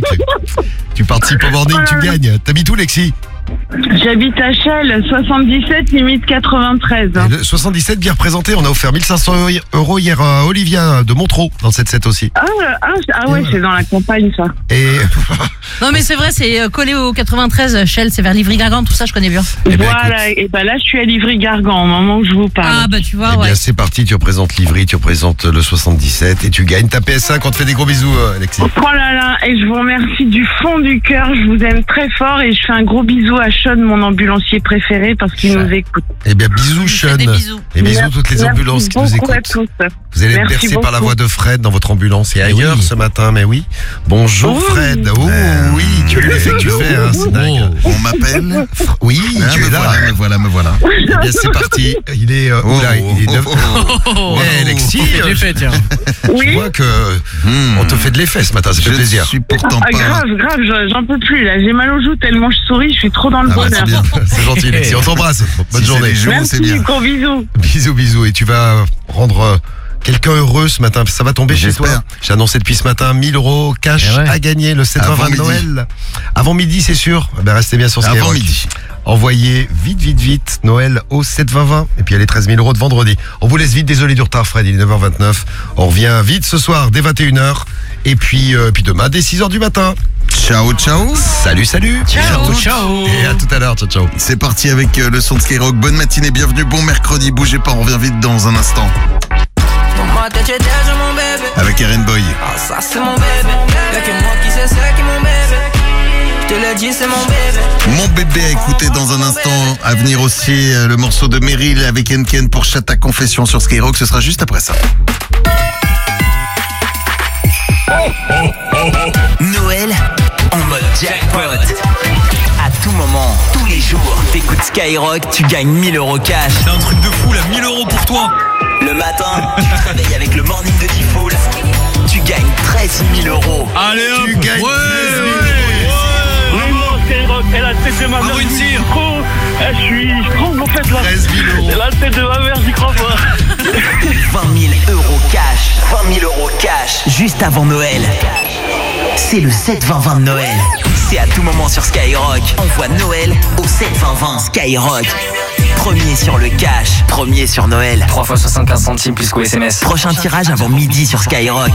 Tu participes au morning, tu gagnes. T'habites où Lexi? J'habite à Chelles, soixante-dix-sept, limite quatre-vingt-treize. Et le soixante-dix-sept bien représenté. On a offert mille cinq cents euros hier à Olivia de Montreux dans le sept sept aussi. Ah, ah, ah ouais, c'est dans la campagne, ça. Et Non mais c'est vrai, c'est euh, collé au quatre-vingt-treize, Shell, c'est vers Livry-Gargan, tout ça je connais bien. Eh ben, Voilà, et ben là, je suis à Livry-Gargan au moment où je vous parle. Ah bah tu vois, Eh ouais. bien, c'est parti, tu représentes Livry, tu représentes le soixante-dix-sept et tu gagnes ta P S cinq. On te fait des gros bisous, euh, Alexis. Oh là là, et je vous remercie du fond du cœur, je vous aime très fort et je fais un gros bisou à Sean, mon ambulancier préféré, parce qu'il nous écoute. Eh bien, bisous, Sean. des bisous. Et bisous Merci- toutes les merci ambulances qui nous beaucoup à écoutent. tous. Vous allez être Merci bercé par la beaucoup. voix de Fred dans votre ambulance et ailleurs ce matin, mais oui. Bonjour Oui. Fred. Oh oui, tu as vu l'effet que tu fais, hein, c'est dingue. On m'appelle. Oui, Ah, tu me es là. voilà, me voilà, me voilà. Eh bien, c'est parti. Il est, euh, Oh, oula, il est neuf. oh, Eh, Alexis, Fais de euh, l'effet, tiens. je vois que on te fait de l'effet ce matin, ça fait Je plaisir. suis pourtant Ah, pas. grave, grave, je- j'en peux plus là, j'ai mal aux joues tellement je souris, je suis trop dans le Ah bah, bonheur. c'est bien, c'est gentil, Alexis. On t'embrasse. Bonne Si journée. c'est les joues, Merci, c'est bien. gros bisous. Bisous, bisous. Et tu vas rendre euh, quelqu'un heureux ce matin. Ça va tomber chez toi. J'espère. J'ai annoncé depuis ce matin mille euros cash Eh ouais. à gagner le sept vingt Avant de midi. Noël. Avant midi, c'est sûr. Eh ben, restez bien sur Skyrock. Avant midi. Envoyez vite, vite, vite Noël au sept vingt vingt. Et puis il y a les treize mille euros de vendredi. On vous laisse vite. Désolé du retard, Fred. Il est neuf heures vingt-neuf. On revient vite ce soir dès vingt et une heures. Et puis, euh, puis demain dès six heures du matin. Ciao, ciao. Salut, salut. Ciao, ciao. Et à tout à l'heure. Ciao, ciao. C'est parti avec euh, le son de Skyrock. Bonne matinée, bienvenue, bon mercredi. Bougez pas, on revient vite dans un instant. Maman, t'es chez déjà mon bébé. Avec Eren Boy. Ah, ça c'est mon bébé. Y'a que moi qui sais c'est qui mon bébé. Je te l'ai dit, c'est mon bébé. Mon bébé à écouter dans un instant. À venir aussi euh, le morceau de Meryl avec Enken pour Chata Confession sur Skyrock. Ce sera juste après ça. Noël en mode jackpot. à tout moment, tous les jours. T'écoutes Skyrock, tu gagnes mille euros cash. C'est un truc de fou là, mille euros pour toi. Le matin, tu te réveilles avec le morning de Diffoul. Tu gagnes treize mille euros. Allez hop, Tu gagnes ouais, treize mille ouais, Vraiment, Skyrock, elle a la tête de ma mère. Abruti. j'y crois trop. Eh, Je suis, je tremble en fait là. treize mille euros. La tête de ma mère, j'y crois pas. vingt mille euros cash. vingt mille euros cash. Juste avant Noël. C'est le sept vingt vingt de Noël. C'est à tout moment sur Skyrock. Envoie Noël au sept vingt vingt. Skyrock. Premier sur le cash. Premier sur Noël. trois fois soixante-quinze centimes plus qu'au S M S. Prochain tirage avant midi sur Skyrock.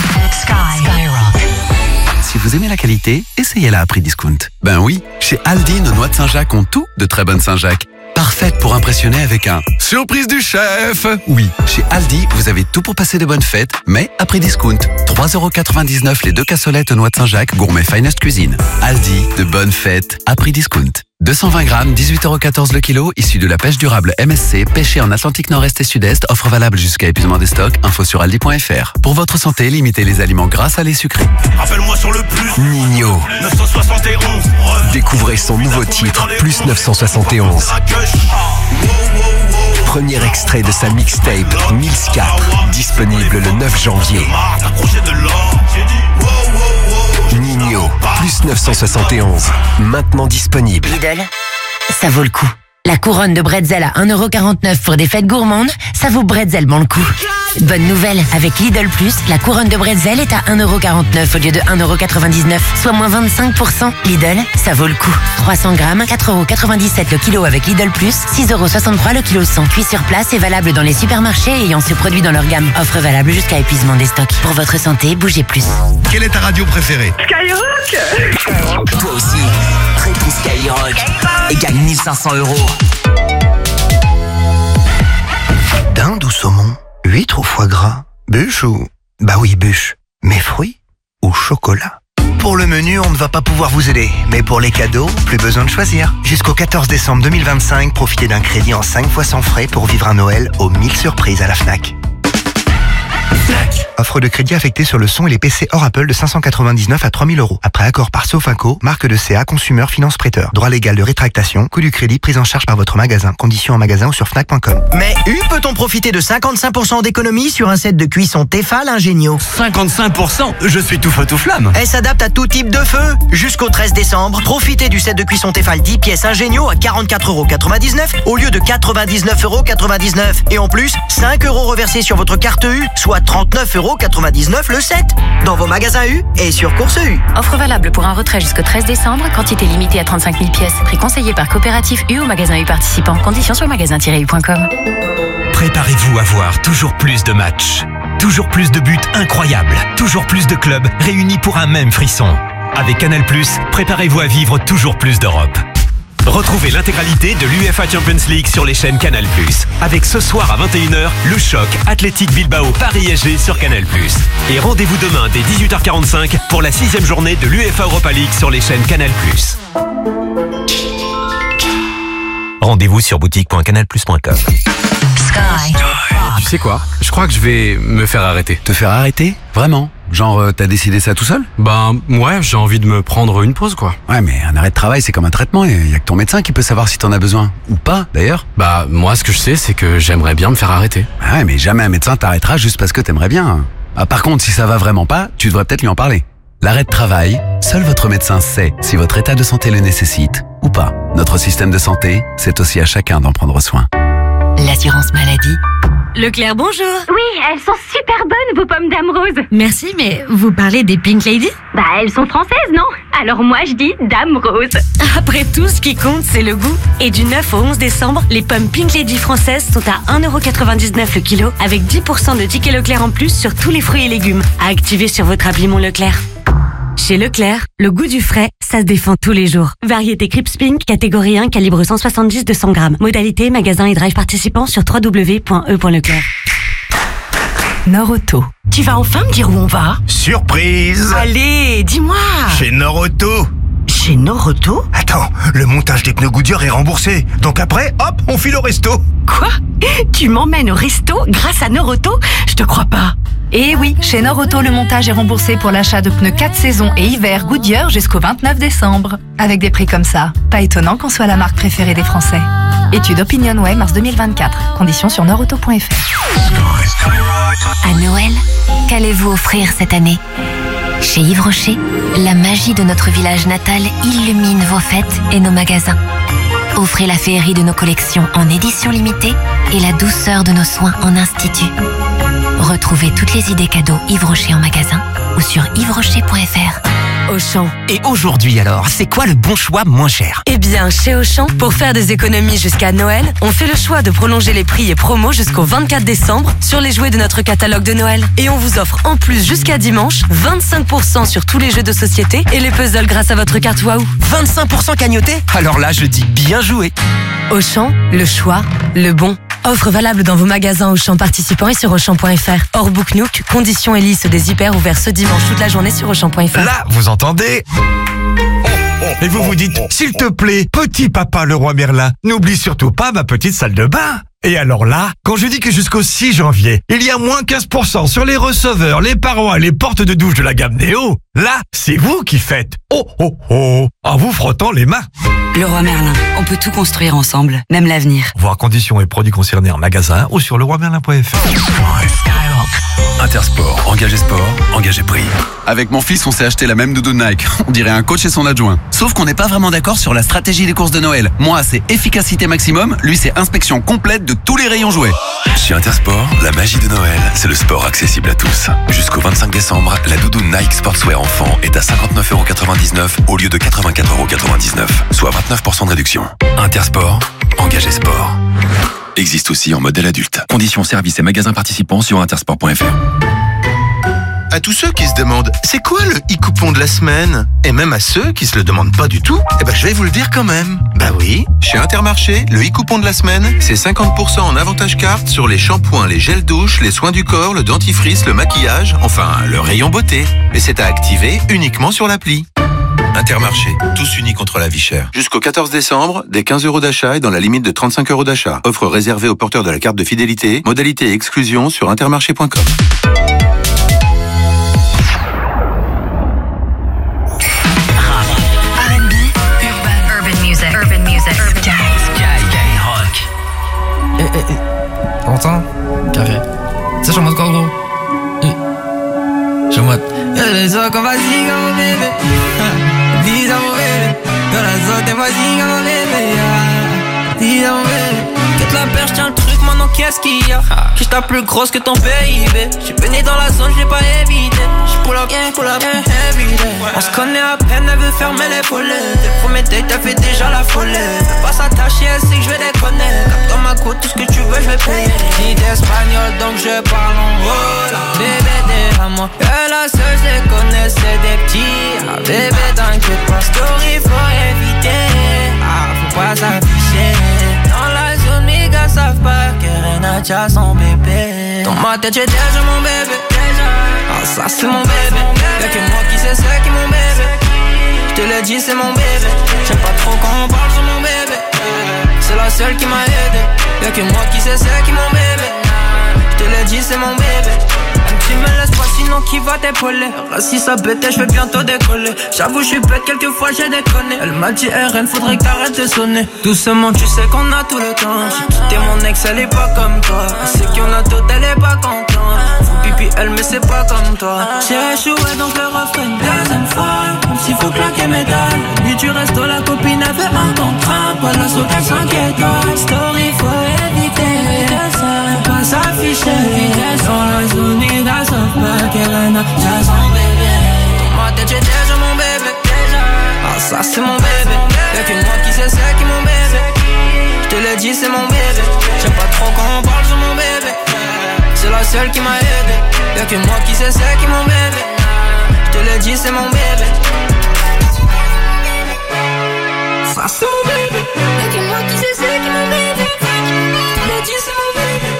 Si vous aimez la qualité, essayez-la à prix discount. Ben oui, chez Aldi, nos noix de Saint-Jacques ont tout de très bonnes Saint-Jacques. Parfaite pour impressionner avec un « Surprise du chef !» Oui, chez Aldi, vous avez tout pour passer de bonnes fêtes, mais à prix discount. trois euros quatre-vingt-dix-neuf les deux cassolettes aux noix de Saint-Jacques, gourmet Finest Cuisine. Aldi, de bonnes fêtes à prix discount. deux cent vingt grammes, dix-huit euros quatorze le kilo, issu de la pêche durable M S C, pêché en Atlantique Nord-Est et Sud-Est, offre valable jusqu'à épuisement des stocks, info sur aldi point f r. Pour votre santé, limitez les aliments gras, salés, sucrés. Rappelle-moi sur le plus. Nino. neuf cent soixante et onze. Découvrez son nouveau titre, Plus neuf cent soixante et onze. Premier extrait de sa mixtape, Mills quatre, disponible le neuf janvier. Nino, Plus neuf cent soixante et onze, maintenant disponible. Lidl, ça vaut le coup. La couronne de bretzel à un euro quarante-neuf pour des fêtes gourmandes, ça vaut bretzelment le coup. Bonne nouvelle, avec Lidl Plus, la couronne de bretzel est à un euro quarante-neuf au lieu de un euro quatre-vingt-dix-neuf, soit moins vingt-cinq pour cent. Lidl, ça vaut le coup. trois cents grammes, quatre euros quatre-vingt-dix-sept le kilo avec Lidl Plus, six euros soixante-trois le kilo cent. Cuit sur place et valable dans les supermarchés ayant ce produit dans leur gamme. Offre valable jusqu'à épuisement des stocks. Pour votre santé, bougez plus. Quelle est ta radio préférée? Skyrock. Toi aussi, réponds Skyrock et gagne mille cinq cents euros. Dinde ou saumon, huître ou foie gras, bûche ou... Bah oui, bûche. Mais fruits ou chocolat? Pour le menu, on ne va pas pouvoir vous aider. Mais pour les cadeaux, plus besoin de choisir. Jusqu'au quatorze décembre deux mille vingt-cinq, profitez d'un crédit en cinq fois sans frais pour vivre un Noël aux mille surprises à la Fnac. Offre de crédit affectée sur le son et les P C hors Apple de cinq cent quatre-vingt-dix-neuf à trois mille euros. Après accord par Sofinco, marque de C A Consumer Finance Prêteur. Droit légal de rétractation, coût du crédit pris en charge par votre magasin. Conditions en magasin ou sur fnac point com. Mais U peut-on profiter de cinquante-cinq pour cent d'économie sur un set de cuisson Tefal Ingenio? cinquante-cinq pour cent. Je suis tout feu tout flamme. Elle s'adapte à tout type de feu. Jusqu'au treize décembre, profitez du set de cuisson Tefal dix pièces Ingenio à quarante-quatre euros quatre-vingt-dix-neuf au lieu de quatre-vingt-dix-neuf euros quatre-vingt-dix-neuf. Et en plus, cinq euros reversés sur votre carte U, soit trente-neuf euros quatre-vingt-dix-neuf le set. Dans vos magasins U et sur Course U. Offre valable pour un retrait jusqu'au treize décembre, quantité limitée à trente-cinq mille pièces. Prix conseillé par Coopérative U au magasin U participant. Conditions sur magasin tiret u point com. Préparez-vous à voir toujours plus de matchs, toujours plus de buts incroyables, toujours plus de clubs réunis pour un même frisson. Avec Canal plus, préparez-vous à vivre toujours plus d'Europe. Retrouvez l'intégralité de l'UEFA Champions League sur les chaînes Canal plus. Avec ce soir à vingt et une heures, le choc Athletic Bilbao Paris S G sur Canal plus. Et rendez-vous demain dès dix-huit heures quarante-cinq pour la sixième journée de l'UEFA Europa League sur les chaînes Canal plus. Rendez-vous sur boutique point canal plus point com. Sky. Tu sais quoi? Je crois que je vais me faire arrêter. Te faire arrêter? Vraiment? Genre, euh, t'as décidé ça tout seul? Ben, ouais, j'ai envie de me prendre une pause, quoi. Ouais, mais un arrêt de travail, c'est comme un traitement. Il y a que ton médecin qui peut savoir si t'en as besoin. Ou pas, d'ailleurs. Bah, moi, ce que je sais, c'est que j'aimerais bien me faire arrêter. Ah ouais, mais jamais un médecin t'arrêtera juste parce que t'aimerais bien. Ah, par contre, si ça va vraiment pas, tu devrais peut-être lui en parler. L'arrêt de travail, seul votre médecin sait si votre état de santé le nécessite ou pas. Notre système de santé, c'est aussi à chacun d'en prendre soin. L'assurance maladie. Leclerc, bonjour. Oui, elles sont super bonnes, vos pommes Dame Rose. Merci, mais vous parlez des Pink Lady? Bah, elles sont françaises, non? Alors moi, je dis Dame Rose. Après tout, ce qui compte, c'est le goût. Et du neuf au onze décembre, les pommes Pink Lady françaises sont à un euro quatre-vingt-dix-neuf le kilo, avec dix pour cent de tickets Leclerc en plus sur tous les fruits et légumes. À activer sur votre appli Mon Leclerc. Chez Leclerc, le goût du frais, ça se défend tous les jours. Variété Crips Pink, catégorie un, calibre cent soixante-dix deux cents grammes. Modalité, magasin et drive participants sur w w w point e point leclerc. Nord-Auto. Tu vas enfin me dire où on va? Surprise! Allez, dis-moi! Chez Nord-Auto. Chez Nord-Auto? Attends, le montage des pneus Goodyear est remboursé. Donc après, hop, on file au resto. Quoi? Tu m'emmènes au resto grâce à Nord-Auto? Je te crois pas. Et oui, chez Norauto, le montage est remboursé pour l'achat de pneus quatre saisons et hiver Goodyear jusqu'au vingt-neuf décembre. Avec des prix comme ça, pas étonnant qu'on soit la marque préférée des Français. Étude OpinionWay, mars deux mille vingt-quatre. Conditions sur norauto point f r. À Noël, qu'allez-vous offrir cette année ? Chez Yves Rocher, la magie de notre village natal illumine vos fêtes et nos magasins. Offrez la féerie de nos collections en édition limitée et la douceur de nos soins en institut. Retrouvez toutes les idées cadeaux Yves Rocher en magasin ou sur yves rocher point f r. Auchan. Et aujourd'hui alors, c'est quoi le bon choix moins cher ? Eh bien, chez Auchan, pour faire des économies jusqu'à Noël, on fait le choix de prolonger les prix et promos jusqu'au vingt-quatre décembre sur les jouets de notre catalogue de Noël. Et on vous offre en plus jusqu'à dimanche vingt-cinq pour cent sur tous les jeux de société et les puzzles grâce à votre carte Waouh. vingt-cinq pour cent cagnoté ? Alors là, je dis bien joué. Auchan, le choix, le bon. Offre valable dans vos magasins Auchan participants et sur Auchan point f r. Hors Book Nook, conditions et liste des hyper ouverts ce dimanche toute la journée sur Auchan point f r. Là, vous entendez ? Et vous vous dites, s'il te plaît, petit papa le roi Merlin, n'oublie surtout pas ma petite salle de bain. Et alors là, quand je dis que jusqu'au six janvier, il y a moins quinze pour cent sur les receveurs, les parois et les portes de douche de la gamme Néo, là, c'est vous qui faites oh oh oh en vous frottant les mains. Le roi Merlin, on peut tout construire ensemble, même l'avenir. Voir conditions et produits concernés en magasin ou sur le roi merlin point f r. Intersport, engagé sport, engagé prix. Avec mon fils, on s'est acheté la même doudoune Nike. On dirait un coach et son adjoint. Sauf qu'on n'est pas vraiment d'accord sur la stratégie des courses de Noël. Moi, c'est efficacité maximum. Lui, c'est inspection complète de tous les rayons jouets. Chez Intersport, la magie de Noël, c'est le sport accessible à tous. Jusqu'au vingt-cinq décembre, la doudoune Nike Sportswear enfant est à cinquante-neuf euros quatre-vingt-dix-neuf au lieu de quatre-vingt-quatre euros quatre-vingt-dix-neuf, soit vingt-neuf pour cent de réduction. Intersport, engagé sport. Existe aussi en modèle adulte. Conditions, services et magasins participants sur intersport point f r. À tous ceux qui se demandent, c'est quoi le e-coupon de la semaine ? Et même à ceux qui se le demandent pas du tout, eh ben je vais vous le dire quand même. Bah oui, chez Intermarché, le e-coupon de la semaine, c'est cinquante pour cent en avantage carte sur les shampoings, les gels douche, les soins du corps, le dentifrice, le maquillage, enfin le rayon beauté. Et c'est à activer uniquement sur l'appli. Intermarché, tous unis contre la vie chère. Jusqu'au quatorze décembre, des quinze euros d'achat et dans la limite de trente-cinq euros d'achat. Offre réservée aux porteurs de la carte de fidélité. Modalité et exclusion sur intermarché point com. T'entends ? Carré. Tu sais, je mode quoi, gros ? Je mode. Les autres, comme vas-y, comme bébé. Dis à mon bébé. Dans la zone, t'es vas-y, comme bébé. Dis à mon bébé. Quitte la perche, tiens le truc, maintenant qu'est-ce qu'il y a? Que je tape plus grosse que ton P I B. J'suis venu dans la zone, j'l'ai pas évité. J'suis pour la bien, pour la bien, everyday. On se connaît à peine, elle veut fermer les volets. Tes premiers dates, t'as fait déjà la folie. Veux pas s'attacher, elle sait que j'vais déconner. Cap dans ma côte, tout ce que tu veux, j'vais payer. Ni d'espagnol, donc je parle en rola. Bébé, t'es à moi. Et la seule, je connais, c'est des petits. Ah, bébé, t'inquiète pas, story, faut éviter. Ah, faut pas s'afficher. Dans la zone, mes gars savent pas que Renacha a son bébé. Dans ma tête, j'ai déjà mon bébé. Ah, ça, c'est mon bébé. Y'a que moi qui sais c'est qui mon bébé. J'te le dis, c'est mon bébé. J'aime pas trop quand on parle sur mon bébé. C'est la seule qui m'a aidé. Y'a que moi qui sais c'est qui mon bébé. J'te le dis, c'est mon bébé. Tu me laisses pas sinon qui va t'épauler. Si ça bête, je vais bientôt décoller. J'avoue je suis bête, quelquefois j'ai déconné. Elle m'a dit R N, faudrait que t'arrêtes de sonner. Doucement tu sais qu'on a tout le temps. J'ai quitté mon ex, elle est pas comme toi. Elle sait qu'on a tout, elle est pas contente. Faut pipi elle mais c'est pas comme toi. J'ai échoué donc le refrain une deuxième fois. Comme s'il faut claquer mes dalles. Lui tu restes la copine avait un contrat. Pas la saute à cinq étoiles. Story faut éviter. Faut pas s'afficher. Dans la zone nigga sauf pas qu'elle a déjà son bébé. Dans ma tête j'ai déjà mon bébé. Ah ça c'est mon bébé. Y'a que moi qui sais c'est qui mon bébé. J'te le dis c'est mon bébé. J'aime pas trop quand on parle sur mon bébé. C'est la seule qui m'a aidé. Y'a que moi qui sais c'est qui mon bébé. J'te le dis c'est mon bébé. Ça c'est mon bébé. Y'a que moi qui sais c'est qui mon bébé. J'te le dis c'est mon bébé.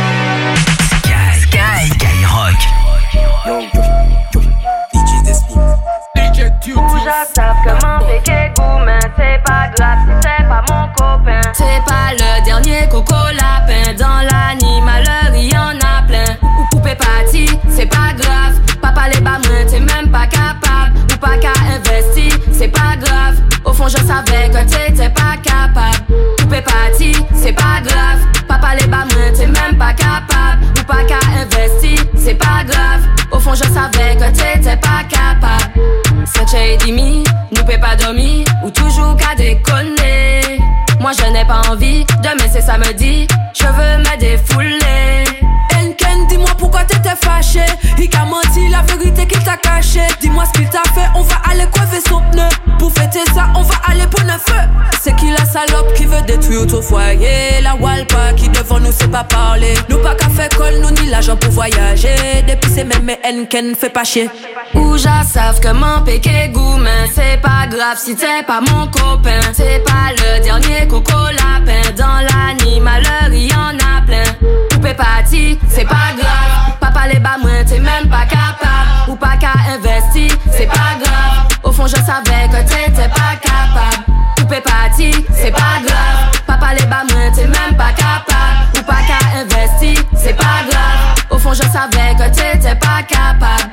Savent comment fait goût, mais c'est pas grave si c'est pas mon copain. C'est pas le dernier coco lapin. Dans l'animal, il y en a plein. Ou poupée pâtie, c'est c'est pas grave. Papa les bas moins, t'es même pas capable. Ou pas qu'à investir, c'est pas grave. Au fond je savais que t'étais pas capable. Coupé parti, c'est pas grave. Papa les bas moins, t'es même pas capable. Ou pas qu'à investir, c'est pas grave. Au fond je savais que t'étais pas capable. Saint et demi, nous peut pas dormir. Ou toujours qu'à déconner. Moi je n'ai pas envie, demain c'est samedi. Je veux me défouler. Enken, dis-moi pourquoi t'étais fâché. Il t'a menti la vérité qu'il t'a caché. Dis-moi ce qu'il t'a fait, on va aller coiffer son pneu. Pour fêter ça, on va aller pour neuf feu. C'est qui la salope qui veut détruire ton foyer. La Walpa qui devant nous sait pas parler. Nous pas qu'à faire colle, nous ni l'argent pour voyager. Depuis c'est même mais Enken fait pas chier. Ou j'en savent que mon péché goût, mais c'est pas grave si t'es pas mon copain. C'est pas le dernier coco lapin. Dans l'animal, il y en a plein. Coupé parti, c'est pas grave. Papa les bas moins, t'es même pas capable. Ou pas qu'à investir, c'est pas grave. Au fond je savais que t'étais pas capable. Coupé parti, c'est pas grave. Papa les bas moins, t'es même pas capable. Ou pas qu'à investir, c'est pas grave. Au fond je savais que t'étais pas capable.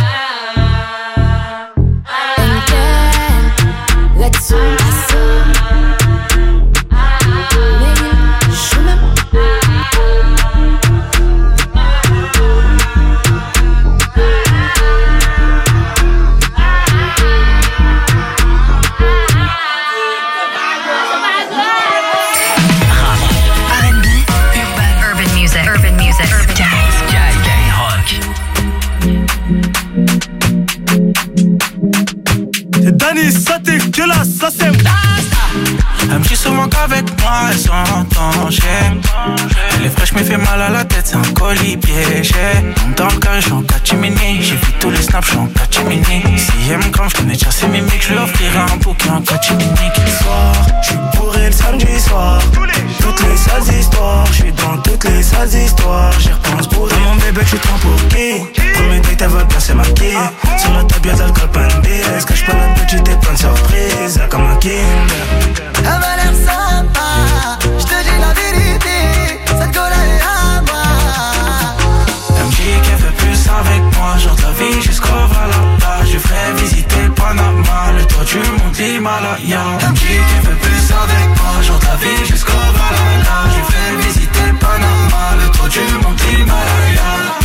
Let's go. Ça t'es que là, ça c'est elle me dit souvent qu'avec moi elle s'entend. Elle est fraîche mais fait mal à la tête, c'est un colis piégé. Dans le carré, j'suis en catimini. J'ai vu tous les snaps, j'suis en catimini. Si elle me crame, j'connais déjà ses mimiques. J'lui offrirai un bouquet en catimini. Soir, j'suis bourré le samedi soir. Toutes les sales histoires, j'suis dans toutes les sales histoires. J'y repense pour dans mon bébé, j'suis trop pour qui. Premier date, elle va placer ma quille. Sur la table, y'a d'alcool, pas une bise. Cache pas la petite et plein de surprises. Comme un kinder. Elle m'a l'air sympa, je te dis la vérité, cette gueule est à moi. Elle me dit qu'elle veut plus avec moi, genre de la vie jusqu'au Valhalla. Je fais visiter Panama, le toit du monde Himalaya. Elle me dit qu'elle veut plus avec moi, genre de la vie jusqu'au Valhalla. Je fais visiter Panama, le toit du monde Himalaya.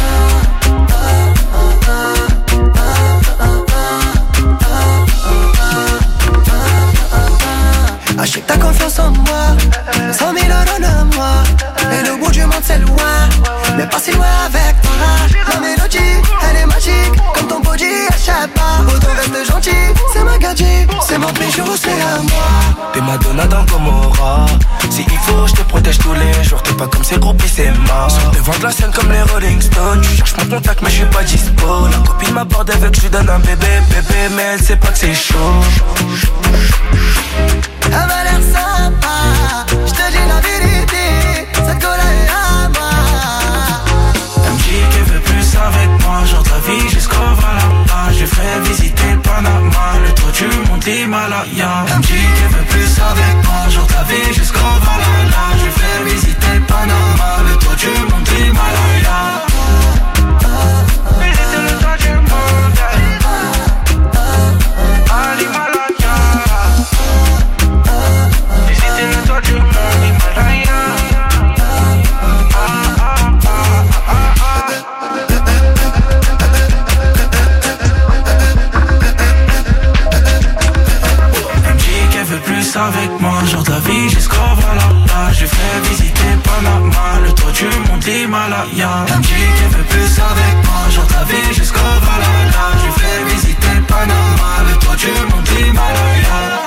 Achète ta confiance en moi, cent mille euros de moi. Et le bout du monde c'est loin, mais pas si loin avec toi. La mélodie, elle est magique, comme ton body, achète pas. Autant reste gentil, c'est ma gadget, c'est mon bijou, c'est à moi. T'es Madonna dans Gomorrah. Si il faut, je te protège tous les jours. T'es pas comme ces groupies, c'est mort. Sur devant de la scène comme les Rolling Stones. Tu cherches mon contact, mais je suis pas dispo. La copine m'aborde avec, je lui donne un bébé, bébé, mais elle sait pas que c'est chaud. Elle m'a l'air sympa, je te dis la vérité, cette gueule est à moi. Elle me dit qu'elle veut plus avec moi, genre de la vie jusqu'au Valhalla. Je fais visiter Panama, le toit du monde Himalaya. Elle me dit qu'elle veut plus avec moi, genre de la vie jusqu'au Valhalla. Je fais visiter Panama, le toit du monde Himalaya. Visiter le toit du monde à l'Himalaya. Avec moi, genre de la vie jusqu'au Valhalla. Je fais visiter Panama, le toit du monde Himalaya. Elle me dit qu'elle veut plus avec moi, genre de la vie jusqu'au Valhalla. Je fais visiter Panama, le toit du monde Himalaya.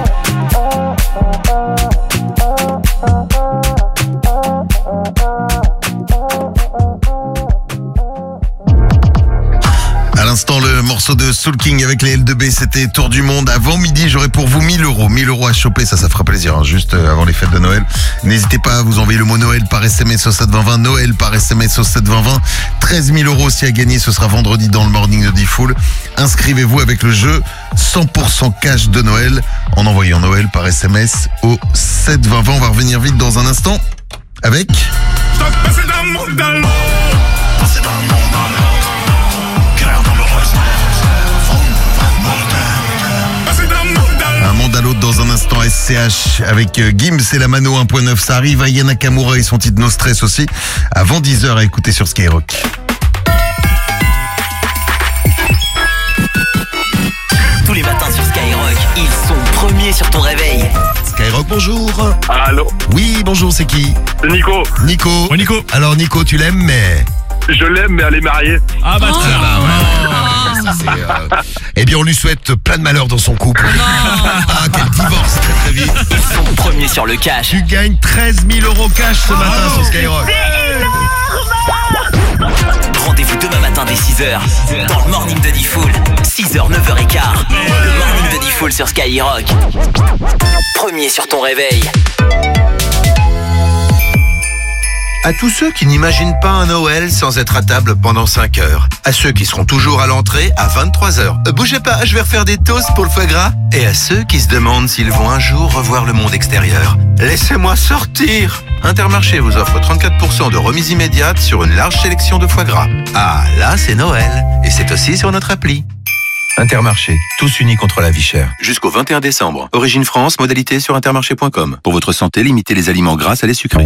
À l'instant, le morceau de Soul King avec les L deux B, c'était Tour du Monde. Avant midi, j'aurai pour vous mille euros. mille euros à choper, ça, ça fera plaisir, hein, juste avant les fêtes de Noël. N'hésitez pas à vous envoyer le mot Noël par S M S au sept vingt vingt. Noël par S M S au sept vingt vingt. treize mille euros aussi à gagner, ce sera vendredi dans le Morning de D-Fool. Inscrivez-vous avec le jeu cent pour cent cash de Noël en envoyant Noël par S M S au sept vingt vingt. On va revenir vite dans un instant avec... Passer d'un monde à l'autre. Passer d'un monde à l'autre. un instant S C H avec euh, Gims et la Mano un point neuf. Ça arrive à Yana Nakamura et son titre No Stress aussi. Avant dix heures à écouter sur Skyrock. Tous les matins sur Skyrock, ils sont premiers sur ton réveil. Skyrock, bonjour. Allô. Oui, bonjour, c'est qui? C'est Nico. Nico. Oui, Nico. Alors Nico, tu l'aimes, mais... Je l'aime, mais elle est mariée. Ah bah oh, ça va, ouais. Ça, c'est, euh... Eh bien, on lui souhaite plein de malheur dans son couple. Ah, qu'elle divorce très très vite. Ils sont premiers sur le cash. Tu gagnes treize mille euros cash ce matin oh, sur Skyrock. Rendez-vous demain matin dès six heures dans le Morning de Diffoul. six heures, neuf heures quinze. Le Morning de Diffoul sur Skyrock. Premier sur ton réveil. À tous ceux qui n'imaginent pas un Noël sans être à table pendant cinq heures. À ceux qui seront toujours à l'entrée à vingt-trois heures. Euh, bougez pas, je vais refaire des toasts pour le foie gras. Et à ceux qui se demandent s'ils vont un jour revoir le monde extérieur. Laissez-moi sortir. Intermarché vous offre trente-quatre pour cent de remise immédiate sur une large sélection de foie gras. Ah, là c'est Noël. Et c'est aussi sur notre appli. Intermarché, tous unis contre la vie chère. Jusqu'au vingt et un décembre. Origine France, modalité sur intermarché point com. Pour votre santé, limitez les aliments gras à les sucrés.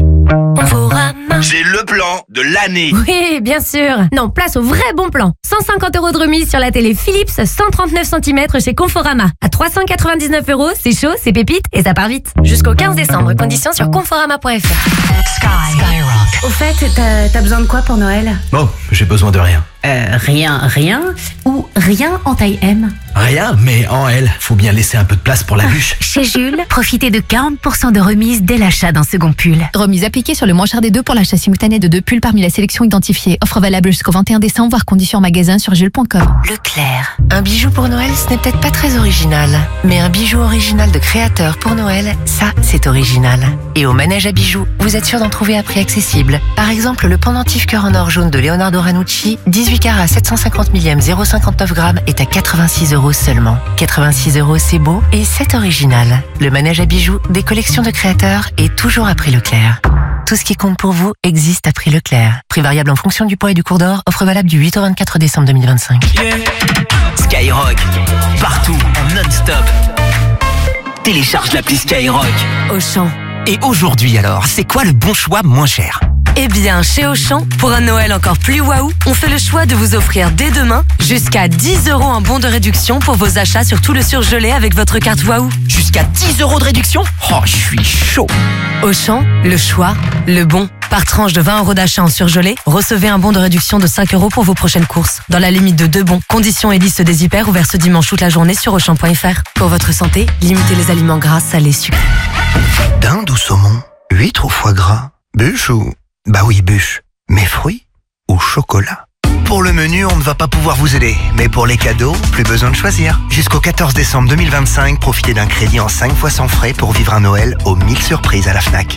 J'ai le plan de l'année. Oui, bien sûr. Non, place au vrai bon plan. cent cinquante euros de remise sur la télé Philips cent trente-neuf centimètres chez Conforama. À trois cent quatre-vingt-dix-neuf euros, c'est chaud, c'est pépite et ça part vite. Jusqu'au quinze décembre, conditions sur conforama point f r. Sky. Skyrock. Au fait, t'as, t'as besoin de quoi pour Noël? Bon, j'ai besoin de rien. Euh, rien, rien ou rien en taille M? Rien, mais en L. Faut bien laisser un peu de place pour la bûche. Chez Jules, profitez de quarante pour cent de remise dès l'achat d'un second pull. Remise appliquée sur le moins cher des deux pour l'achat simultané de deux pulls parmi la sélection identifiée. Offre valable jusqu'au vingt et un décembre, voire conditions en magasin sur jules point com. Leclerc. Un bijou pour Noël, ce n'est peut-être pas très original. Mais un bijou original de créateur pour Noël, ça, c'est original. Et au manège à bijoux, vous êtes sûr d'en trouver à prix accessible. Par exemple, le pendentif cœur en or jaune de Leonardo Ranucci, dix-huit carats sept cent cinquante millième, zéro virgule cinquante-neuf grammes, est à quatre-vingt-six euros seulement. quatre-vingt-six euros, c'est beau et c'est original. Le manège à bijoux des collections de créateurs est toujours à prix Leclerc. Tout ce qui compte pour vous existe à prix Leclerc. Prix variable en fonction du poids et du cours d'or. Offre valable du huit au vingt-quatre décembre deux mille vingt-cinq. Yeah. Skyrock, partout, en non-stop. Télécharge l'appli Skyrock. Auchan. Et aujourd'hui alors, c'est quoi le bon choix moins cher? Eh bien, chez Auchan, pour un Noël encore plus waouh, on fait le choix de vous offrir dès demain jusqu'à dix euros en bon de réduction pour vos achats sur tout le surgelé avec votre carte waouh. Jusqu'à dix euros de réduction? Oh, je suis chaud. Auchan, le choix, le bon. Par tranche de vingt euros d'achat en surgelé, recevez un bon de réduction de cinq euros pour vos prochaines courses. Dans la limite de deux bons. Conditions et liste des hyper ouverts ce dimanche toute la journée sur auchan point f r. Pour votre santé, limitez les aliments gras, salés, sucrés. Dinde ou saumon? Huître ou foie gras? Bûche ou... Bah oui, bûche. Mais fruits ou chocolat? Pour le menu, on ne va pas pouvoir vous aider. Mais pour les cadeaux, plus besoin de choisir. Jusqu'au quatorze décembre deux mille vingt-cinq, profitez d'un crédit en cinq fois sans frais pour vivre un Noël aux mille surprises à la Fnac.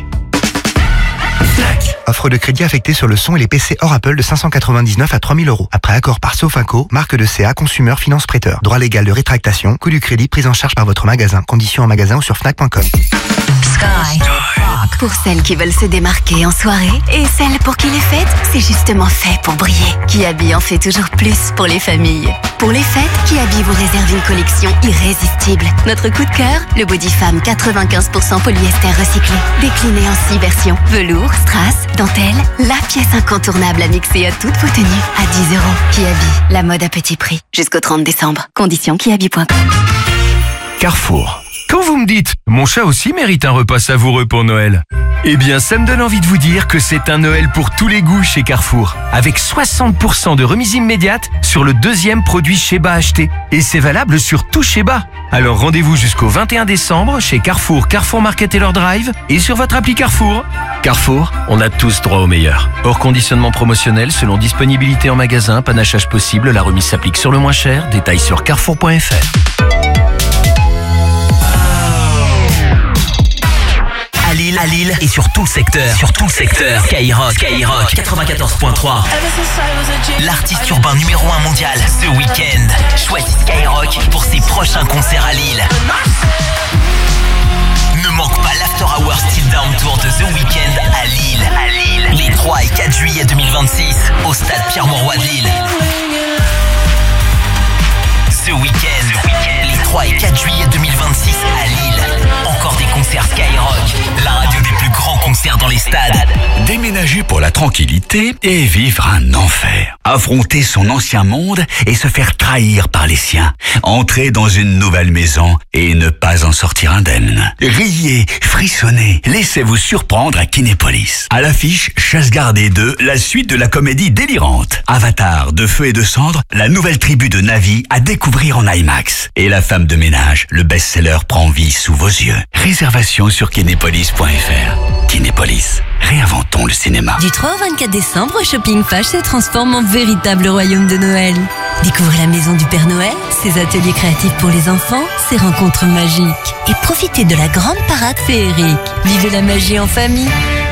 Fnac. Offre de crédit affectée sur le son et les P C hors Apple de cinq cent quatre-vingt-dix-neuf à trois mille euros. Après accord par Sofinco, marque de C A Consumer Finance Prêteur. Droit légal de rétractation, coût du crédit prise en charge par votre magasin. Conditions en magasin ou sur fnac point com. Sky. Pour celles qui veulent se démarquer en soirée et celles pour qui les fêtes, c'est justement fait pour briller. Kiabi en fait toujours plus pour les familles. Pour les fêtes, Kiabi vous réserve une collection irrésistible. Notre coup de cœur, le Body Femme quatre-vingt-quinze pour cent polyester recyclé. Décliné en six versions. Velours, strass, dentelle, la pièce incontournable à mixer à toutes vos tenues. À dix euros. Kiabi, la mode à petit prix. Jusqu'au trente décembre. Conditions kiabi point com. Carrefour. Quand vous me dites « Mon chat aussi mérite un repas savoureux pour Noël », eh bien ça me donne envie de vous dire que c'est un Noël pour tous les goûts chez Carrefour, avec soixante pour cent de remise immédiate sur le deuxième produit Sheba acheté. Et c'est valable sur tout Sheba. Alors rendez-vous jusqu'au vingt et un décembre chez Carrefour, Carrefour Market et leur Drive et sur votre appli Carrefour. Carrefour, on a tous droit au meilleur. Hors conditionnement promotionnel, selon disponibilité en magasin, panachage possible, la remise s'applique sur le moins cher. Détails sur carrefour point f r. À Lille, à Lille et sur tout le secteur. Sur tout le secteur. Skyrock, Skyrock quatre-vingt-quatorze point trois. L'artiste urbain numéro un mondial, The Weeknd, choisit Skyrock pour ses prochains concerts à Lille. Ne manque pas l'After Hour Still Down Tour de The Weeknd à Lille. À Lille. Les trois et quatre juillet deux mille vingt-six au stade Pierre-Mauroy de Lille. The Weeknd. Les trois et quatre juillet deux mille vingt-six à Lille. Encore des concerts Skyrock, la radio des plus grands concerts dans les stades. Déménager pour la tranquillité et vivre un enfer. Affronter son ancien monde et se faire trahir par les siens. Entrer dans une nouvelle maison et ne pas en sortir indemne. Riez, frissonnez, laissez-vous surprendre à Kinépolis. À l'affiche, Chasse gardée deux, la suite de la comédie délirante. Avatar, de feu et de cendres, la nouvelle tribu de Na'vi à découvrir en IMAX. Et La femme de ménage, le best-seller prend vie sous vos yeux. Réservation sur kinépolis point f r. Kinépolis, réinventons le cinéma. Du trois au vingt-quatre décembre, Shopping Fash se transforme en véritable royaume de Noël. Découvrez la maison du Père Noël, ses ateliers créatifs pour les enfants, ses rencontres magiques. Et profitez de la grande parade féerique. Vivez la magie en famille.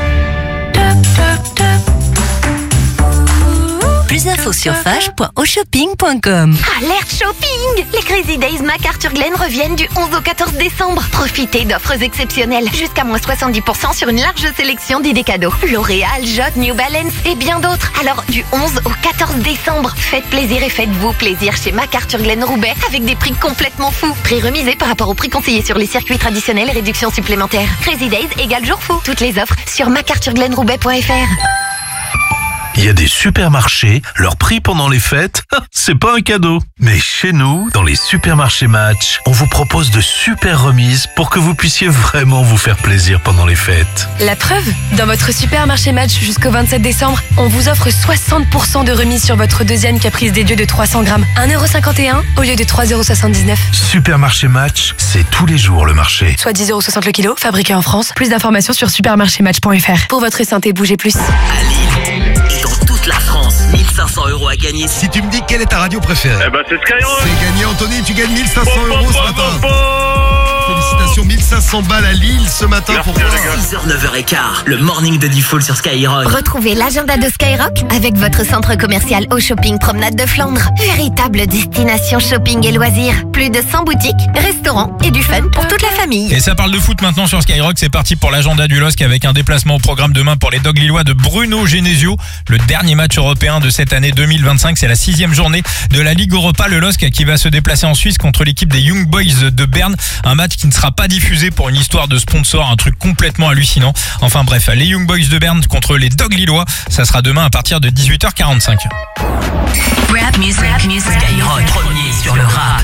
Plus d'infos sur fash point o shopping point com. Alerte shopping! Les Crazy Days MacArthur Glen reviennent du onze au quatorze décembre. Profitez d'offres exceptionnelles. Jusqu'à moins soixante-dix pour cent sur une large sélection d'idées cadeaux. L'Oréal, Jot, New Balance et bien d'autres. Alors, du onze au quatorze décembre, faites plaisir et faites-vous plaisir chez MacArthur Glen Roubaix avec des prix complètement fous. Prix remisés par rapport aux prix conseillés sur les circuits traditionnels et réductions supplémentaires. Crazy Days égale jour fou. Toutes les offres sur mac arthur glen roubaix point f r. Il y a des supermarchés, leur prix pendant les fêtes, c'est pas un cadeau. Mais chez nous, dans les supermarchés Match, on vous propose de super remises pour que vous puissiez vraiment vous faire plaisir pendant les fêtes. La preuve, dans votre supermarché Match jusqu'au vingt-sept décembre, on vous offre soixante pour cent de remise sur votre deuxième Caprice des Dieux de trois cents grammes, un euro cinquante et un au lieu de trois euros soixante-dix-neuf. Supermarché Match, c'est tous les jours le marché. Soit dix euros soixante le kilo, fabriqué en France. Plus d'informations sur supermarché match point f r. Pour votre santé, bougez plus. À Lille et dans toute la France, mille cinq cents euros à gagner. Si tu me dis quelle est ta radio préférée, Eh ben c'est Skyrock. c'est gagné Anthony, tu gagnes mille cinq cents euros ce matin. Félicitations, mille cinq cents balles à Lille ce matin. Merci, pour toi. les gars. six heures, neuf heures quinze, le morning de Diffoul sur Skyrock. Retrouvez l'agenda de Skyrock avec votre centre commercial au shopping Promenade de Flandre. Véritable destination shopping et loisirs. Plus de cent boutiques, restaurants et du fun pour toute la famille. Et ça parle de foot maintenant sur Skyrock. C'est parti pour l'agenda du L O S C avec un déplacement au programme demain pour les Dogs lillois de Bruno Genesio. Le dernier match européen de cette année deux mille vingt-cinq. C'est la sixième journée de la Ligue Europa. Le L O S C qui va se déplacer en Suisse contre l'équipe des Young Boys de Berne. Un match qui ne sera pas diffusé pour une histoire de sponsor, un truc complètement hallucinant. Enfin bref, les Young Boys de Berne contre les Dogs lillois. Ça sera demain à partir de dix-huit heures quarante-cinq. Rap music, rap music, Skyrock, premier sur le rap.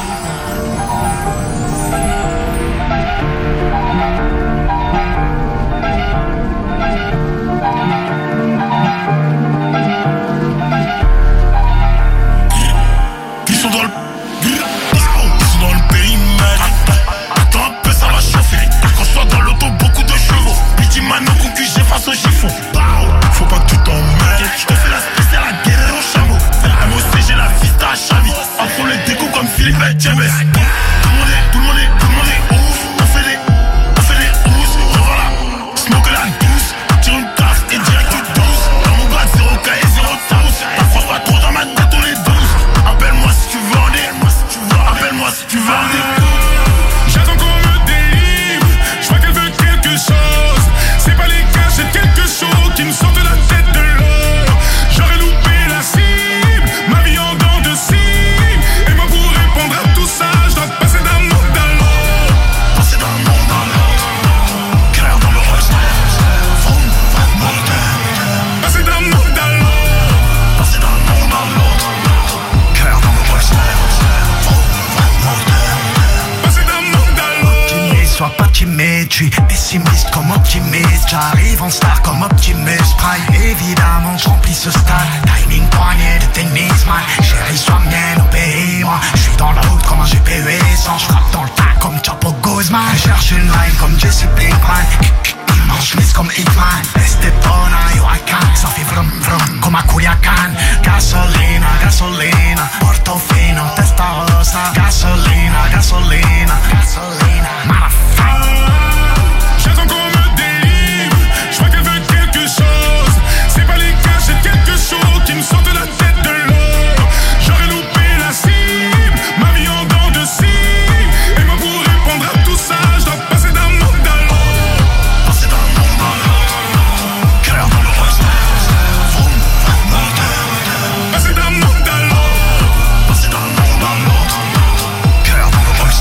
Ils sont dans le... Ils sont dans le périmètre. Attends un peu, ça va chauffer. Quand je sois dans l'auto, beaucoup de chevaux. Petit Mano concu, j'ai face au chiffon. Faut pas que tu t'emmènes. Je te fais la spéciale à guerre au chameau. M O C, j'ai la vista à Chavi. Afro les déco comme Philippe et James. Tout le monde est, tout le monde est, tout le monde est ouf. On fait des, on fait des housses. Revends la, smoke la douce. Tire une taf et direct du douze. Dans mon bras, zéro K et zéro douze. T'approches pas trop dans ma tête, on est douze. Appelle-moi si tu veux en dire. Appelle-moi si tu veux en dire. J'attends qu'on me délivre. Je vois qu'elle veut quelque chose. C'est pas les gars, j'ai quelque chose qui me sort de la tête de l'or. J'aurais loupé la cible, ma vie en dents de cible. Et moi pour répondre à tout ça, je dois passer d'un monde à l'autre. Passer d'un monde à l'autre. Cœur dans le reste. Vroom, vroom, mortel. Passer d'un monde à l'autre. Passer d'un monde à l'autre. Cœur dans le reste. Vroom, vroom, mortel. Passer d'un monde à l'autre. Optimiste, sois pas timide, je suis pessimiste comme optimiste. J'arrive en star comme Optimus Prime. Évidemment, je remplis ce stade. Timing poignet de tennis, man. Chérie, sois mienne, obéis-moi. Je suis dans la route comme un G P U sans. Je frappe dans le tas comme Chapo Guzman. Je cherche une line comme Jesse Pinkman. Immense chemise comme Hitman. Estepona, yo I can. Ça fait vrum vrum comme à Culiacan. Gasolina, gasolina. Portofino, testarossa. Gasolina, gasolina, gasolina. Motherfucker. J'attends qu'on me délivre. Je vois qu'elle veut quelque chose. C'est pas les gars, j'ai quelque chose qui me sort de la tête de l'or. J'aurais loupé la cible, ma vie en dents de cible. Et moi pour répondre à tout ça, je dois passer d'un monde à l'autre. Passer d'un monde à l'autre. Cœur dans le reste. Vroom, vroom, mortel. Passer d'un monde à l'autre. Passer d'un monde à l'autre. Cœur dans le reste.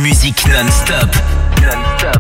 musique non-stop. Non-stop.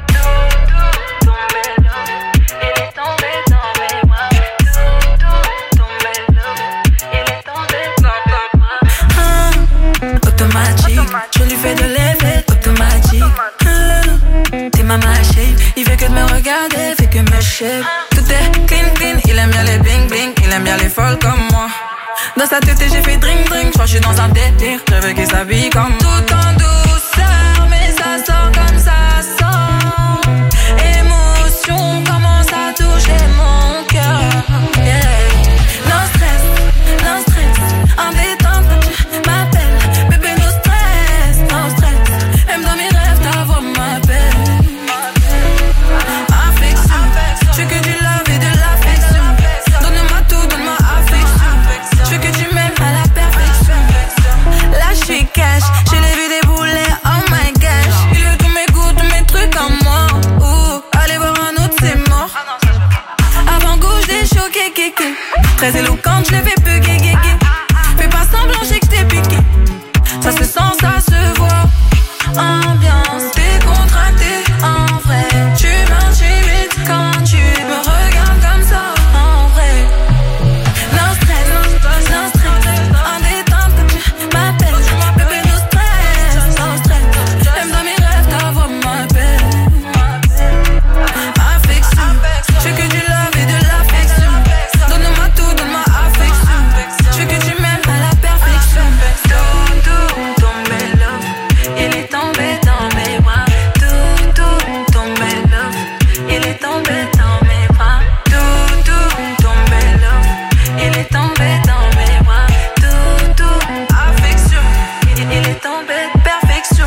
Je lui fais de l'effet automatique. T'es ma machine, il fait que de me regarder, fait que me shape. Tout est clean clean, il aime bien les bling bling, il aime bien les folles comme moi. Dans sa tête j'ai fait drink drink, je crois que je suis dans un délire. Je veux qu'il s'habille comme tout en douceur, mais ça sort comme ça sort. Émotion commence à toucher mon cœur. Yeah. Non stress, non stress, en détente quand tu m'appelles, bébé no stress, no stress. Même dans mes rêves ta voix m'appelle. Affection, je veux que du love et de l'affection. Donne-moi tout, donne-moi affection. Je veux que tu m'aimes à la perfection. Là je suis cash, je l'ai vu débouler, oh my gosh. Il veut tous mes goûts, tous mes trucs en moi. Ouh, allez voir un autre c'est mort. Avant gauche des choqués, kéké. Très éloquente, je l'ai fait peu gay, gay, gay. Fais pas semblant, j'ai que t'es piqué. Ça se sent, ça se voit. Ambiance décontractée, en vrai. Tu m'intimides quand tu me regardes comme ça, en vrai. Non stress, non stress, en détente quand tu m'appelles. Bébé no stress, no stress. Même dans mes rêves ta voix m'appelle. Affection, je veux que du love et de l'affection. Donne-moi tout, donne-moi affection. Je veux que tu m'aimes à la perfection. Tout, tout, tombé love, il est tombé dans mes bras. Tout, tout, tombé love, il est tombé dans mes bras. Tout, tout, tombé love, il est tombé dans mes bras. Tout, tout, affection, il, il est tombé perfection.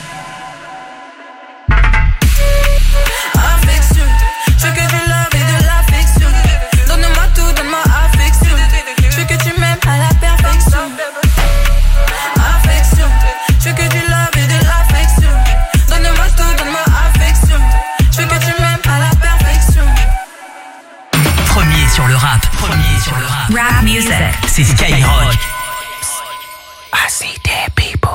Affection, je veux que du love et de l'affection. Donne-moi tout, donne-moi affection. Je veux que tu m'aimes à la perfection. Affection, je veux que du love et de l'affection. Donne-moi tout, donne-moi affection. Je veux que tu m'aimes à la perfection. Premier sur le rap. Premier sur le rap. Rap music. C'est Skyrock. I see dead people.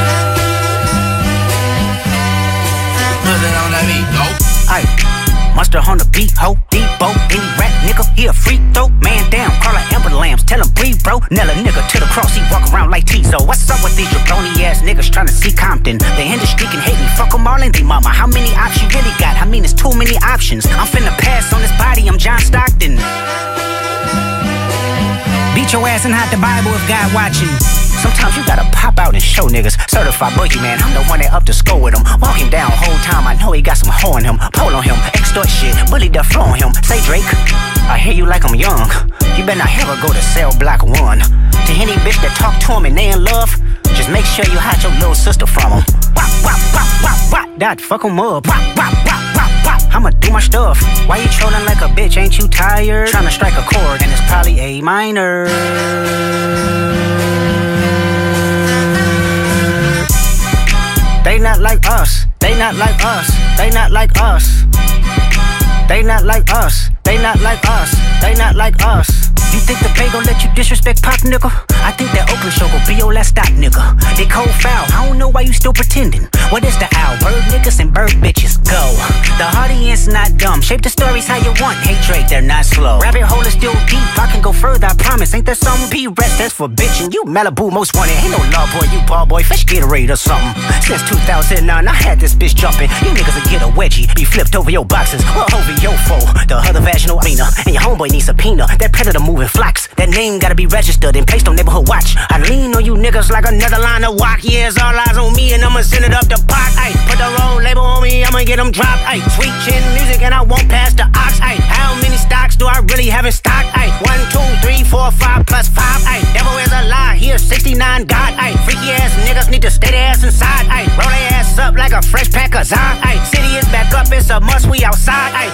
Ay, monster on the beat, ho, Debo, any rap nigga, he a free throw, man down, call like Amber Lambs, tell him breathe, bro, Nella nigga to the cross, he walk around like Tizo. What's up with these jabroni ass niggas trying to see Compton? The industry can hate me, fuck them all and they mama. How many options you really got? I mean, it's too many options. I'm finna pass on this body, I'm John Stockton. Beat your ass and hide the Bible if God watching. Sometimes you gotta pop out and show niggas. Certified boogeyman, I'm the one that up to score with him. Walk him down whole time, I know he got some hoe in him. Pole on him, extort shit, bully the flow on him. Say Drake, I hear you like I'm young. You better not ever go to cell block one. To any bitch that talk to him and they in love, just make sure you hide your little sister from him. Wop, wop, wop, wop, wop, that fuck him up. Wop, wop, wop, wop, wop, I'ma do my stuff. Why you trolling like a bitch, ain't you tired? Tryna strike a chord and it's probably A minor. They not like us, they not like us, they not like us. They not like us, they not like us, they not like us. You think the Bay gon' let you disrespect Pop, nigga? I think that Oakland show gon' be your last stop, nigga. They cold foul, I don't know why you still pretending. What is the owl? Bird niggas and bird bitches, go. The audience not dumb, shape the stories how you want. Hey Drake, they're not slow. Rabbit hole is still deep, I can go further, I promise. Ain't that something? P-Rest, that's for bitchin'. You Malibu most wanted, ain't no love boy, you ball boy. Fish Gatorade or something. Since two thousand nine, I had this bitch jumping. You niggas will get a wedgie, be flipped over your boxes, or over your foe. The other vaginal arena, and your homeboy needs subpoena. That predator moving flocks, that name gotta be registered and placed on neighborhood watch. I lean on you niggas like another line of walk. Yeah, it's all eyes on me and I'ma send it up the park. Ay, put the wrong label on me, I'ma get them dropped. Ay, sweet chin music and I won't pass the ox. Ay, how many stocks do I really have in stock? Ay, one, two, three, four, five plus five. Ay, devil is a lie, here sixty-nine God. Ay, freaky ass niggas need to stay their ass inside. Ay, roll their ass up like a fresh pack of Zod. Ay, city is back up, it's a must, we outside. Ay.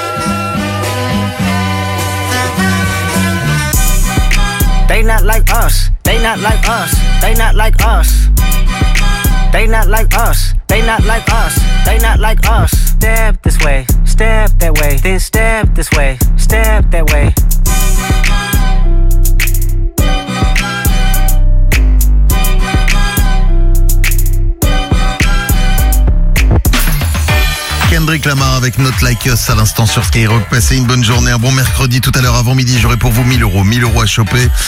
They not like us, they not like us, they not like us. They not like us, they not like us, they not like us. Step this way, step that way, then step this way, step that way. Lamar avec Not Like Us à l'instant sur Skyrock. Passez une bonne journée, un bon mercredi. Tout à l'heure avant midi, j'aurai pour vous mille euros. mille euros à choper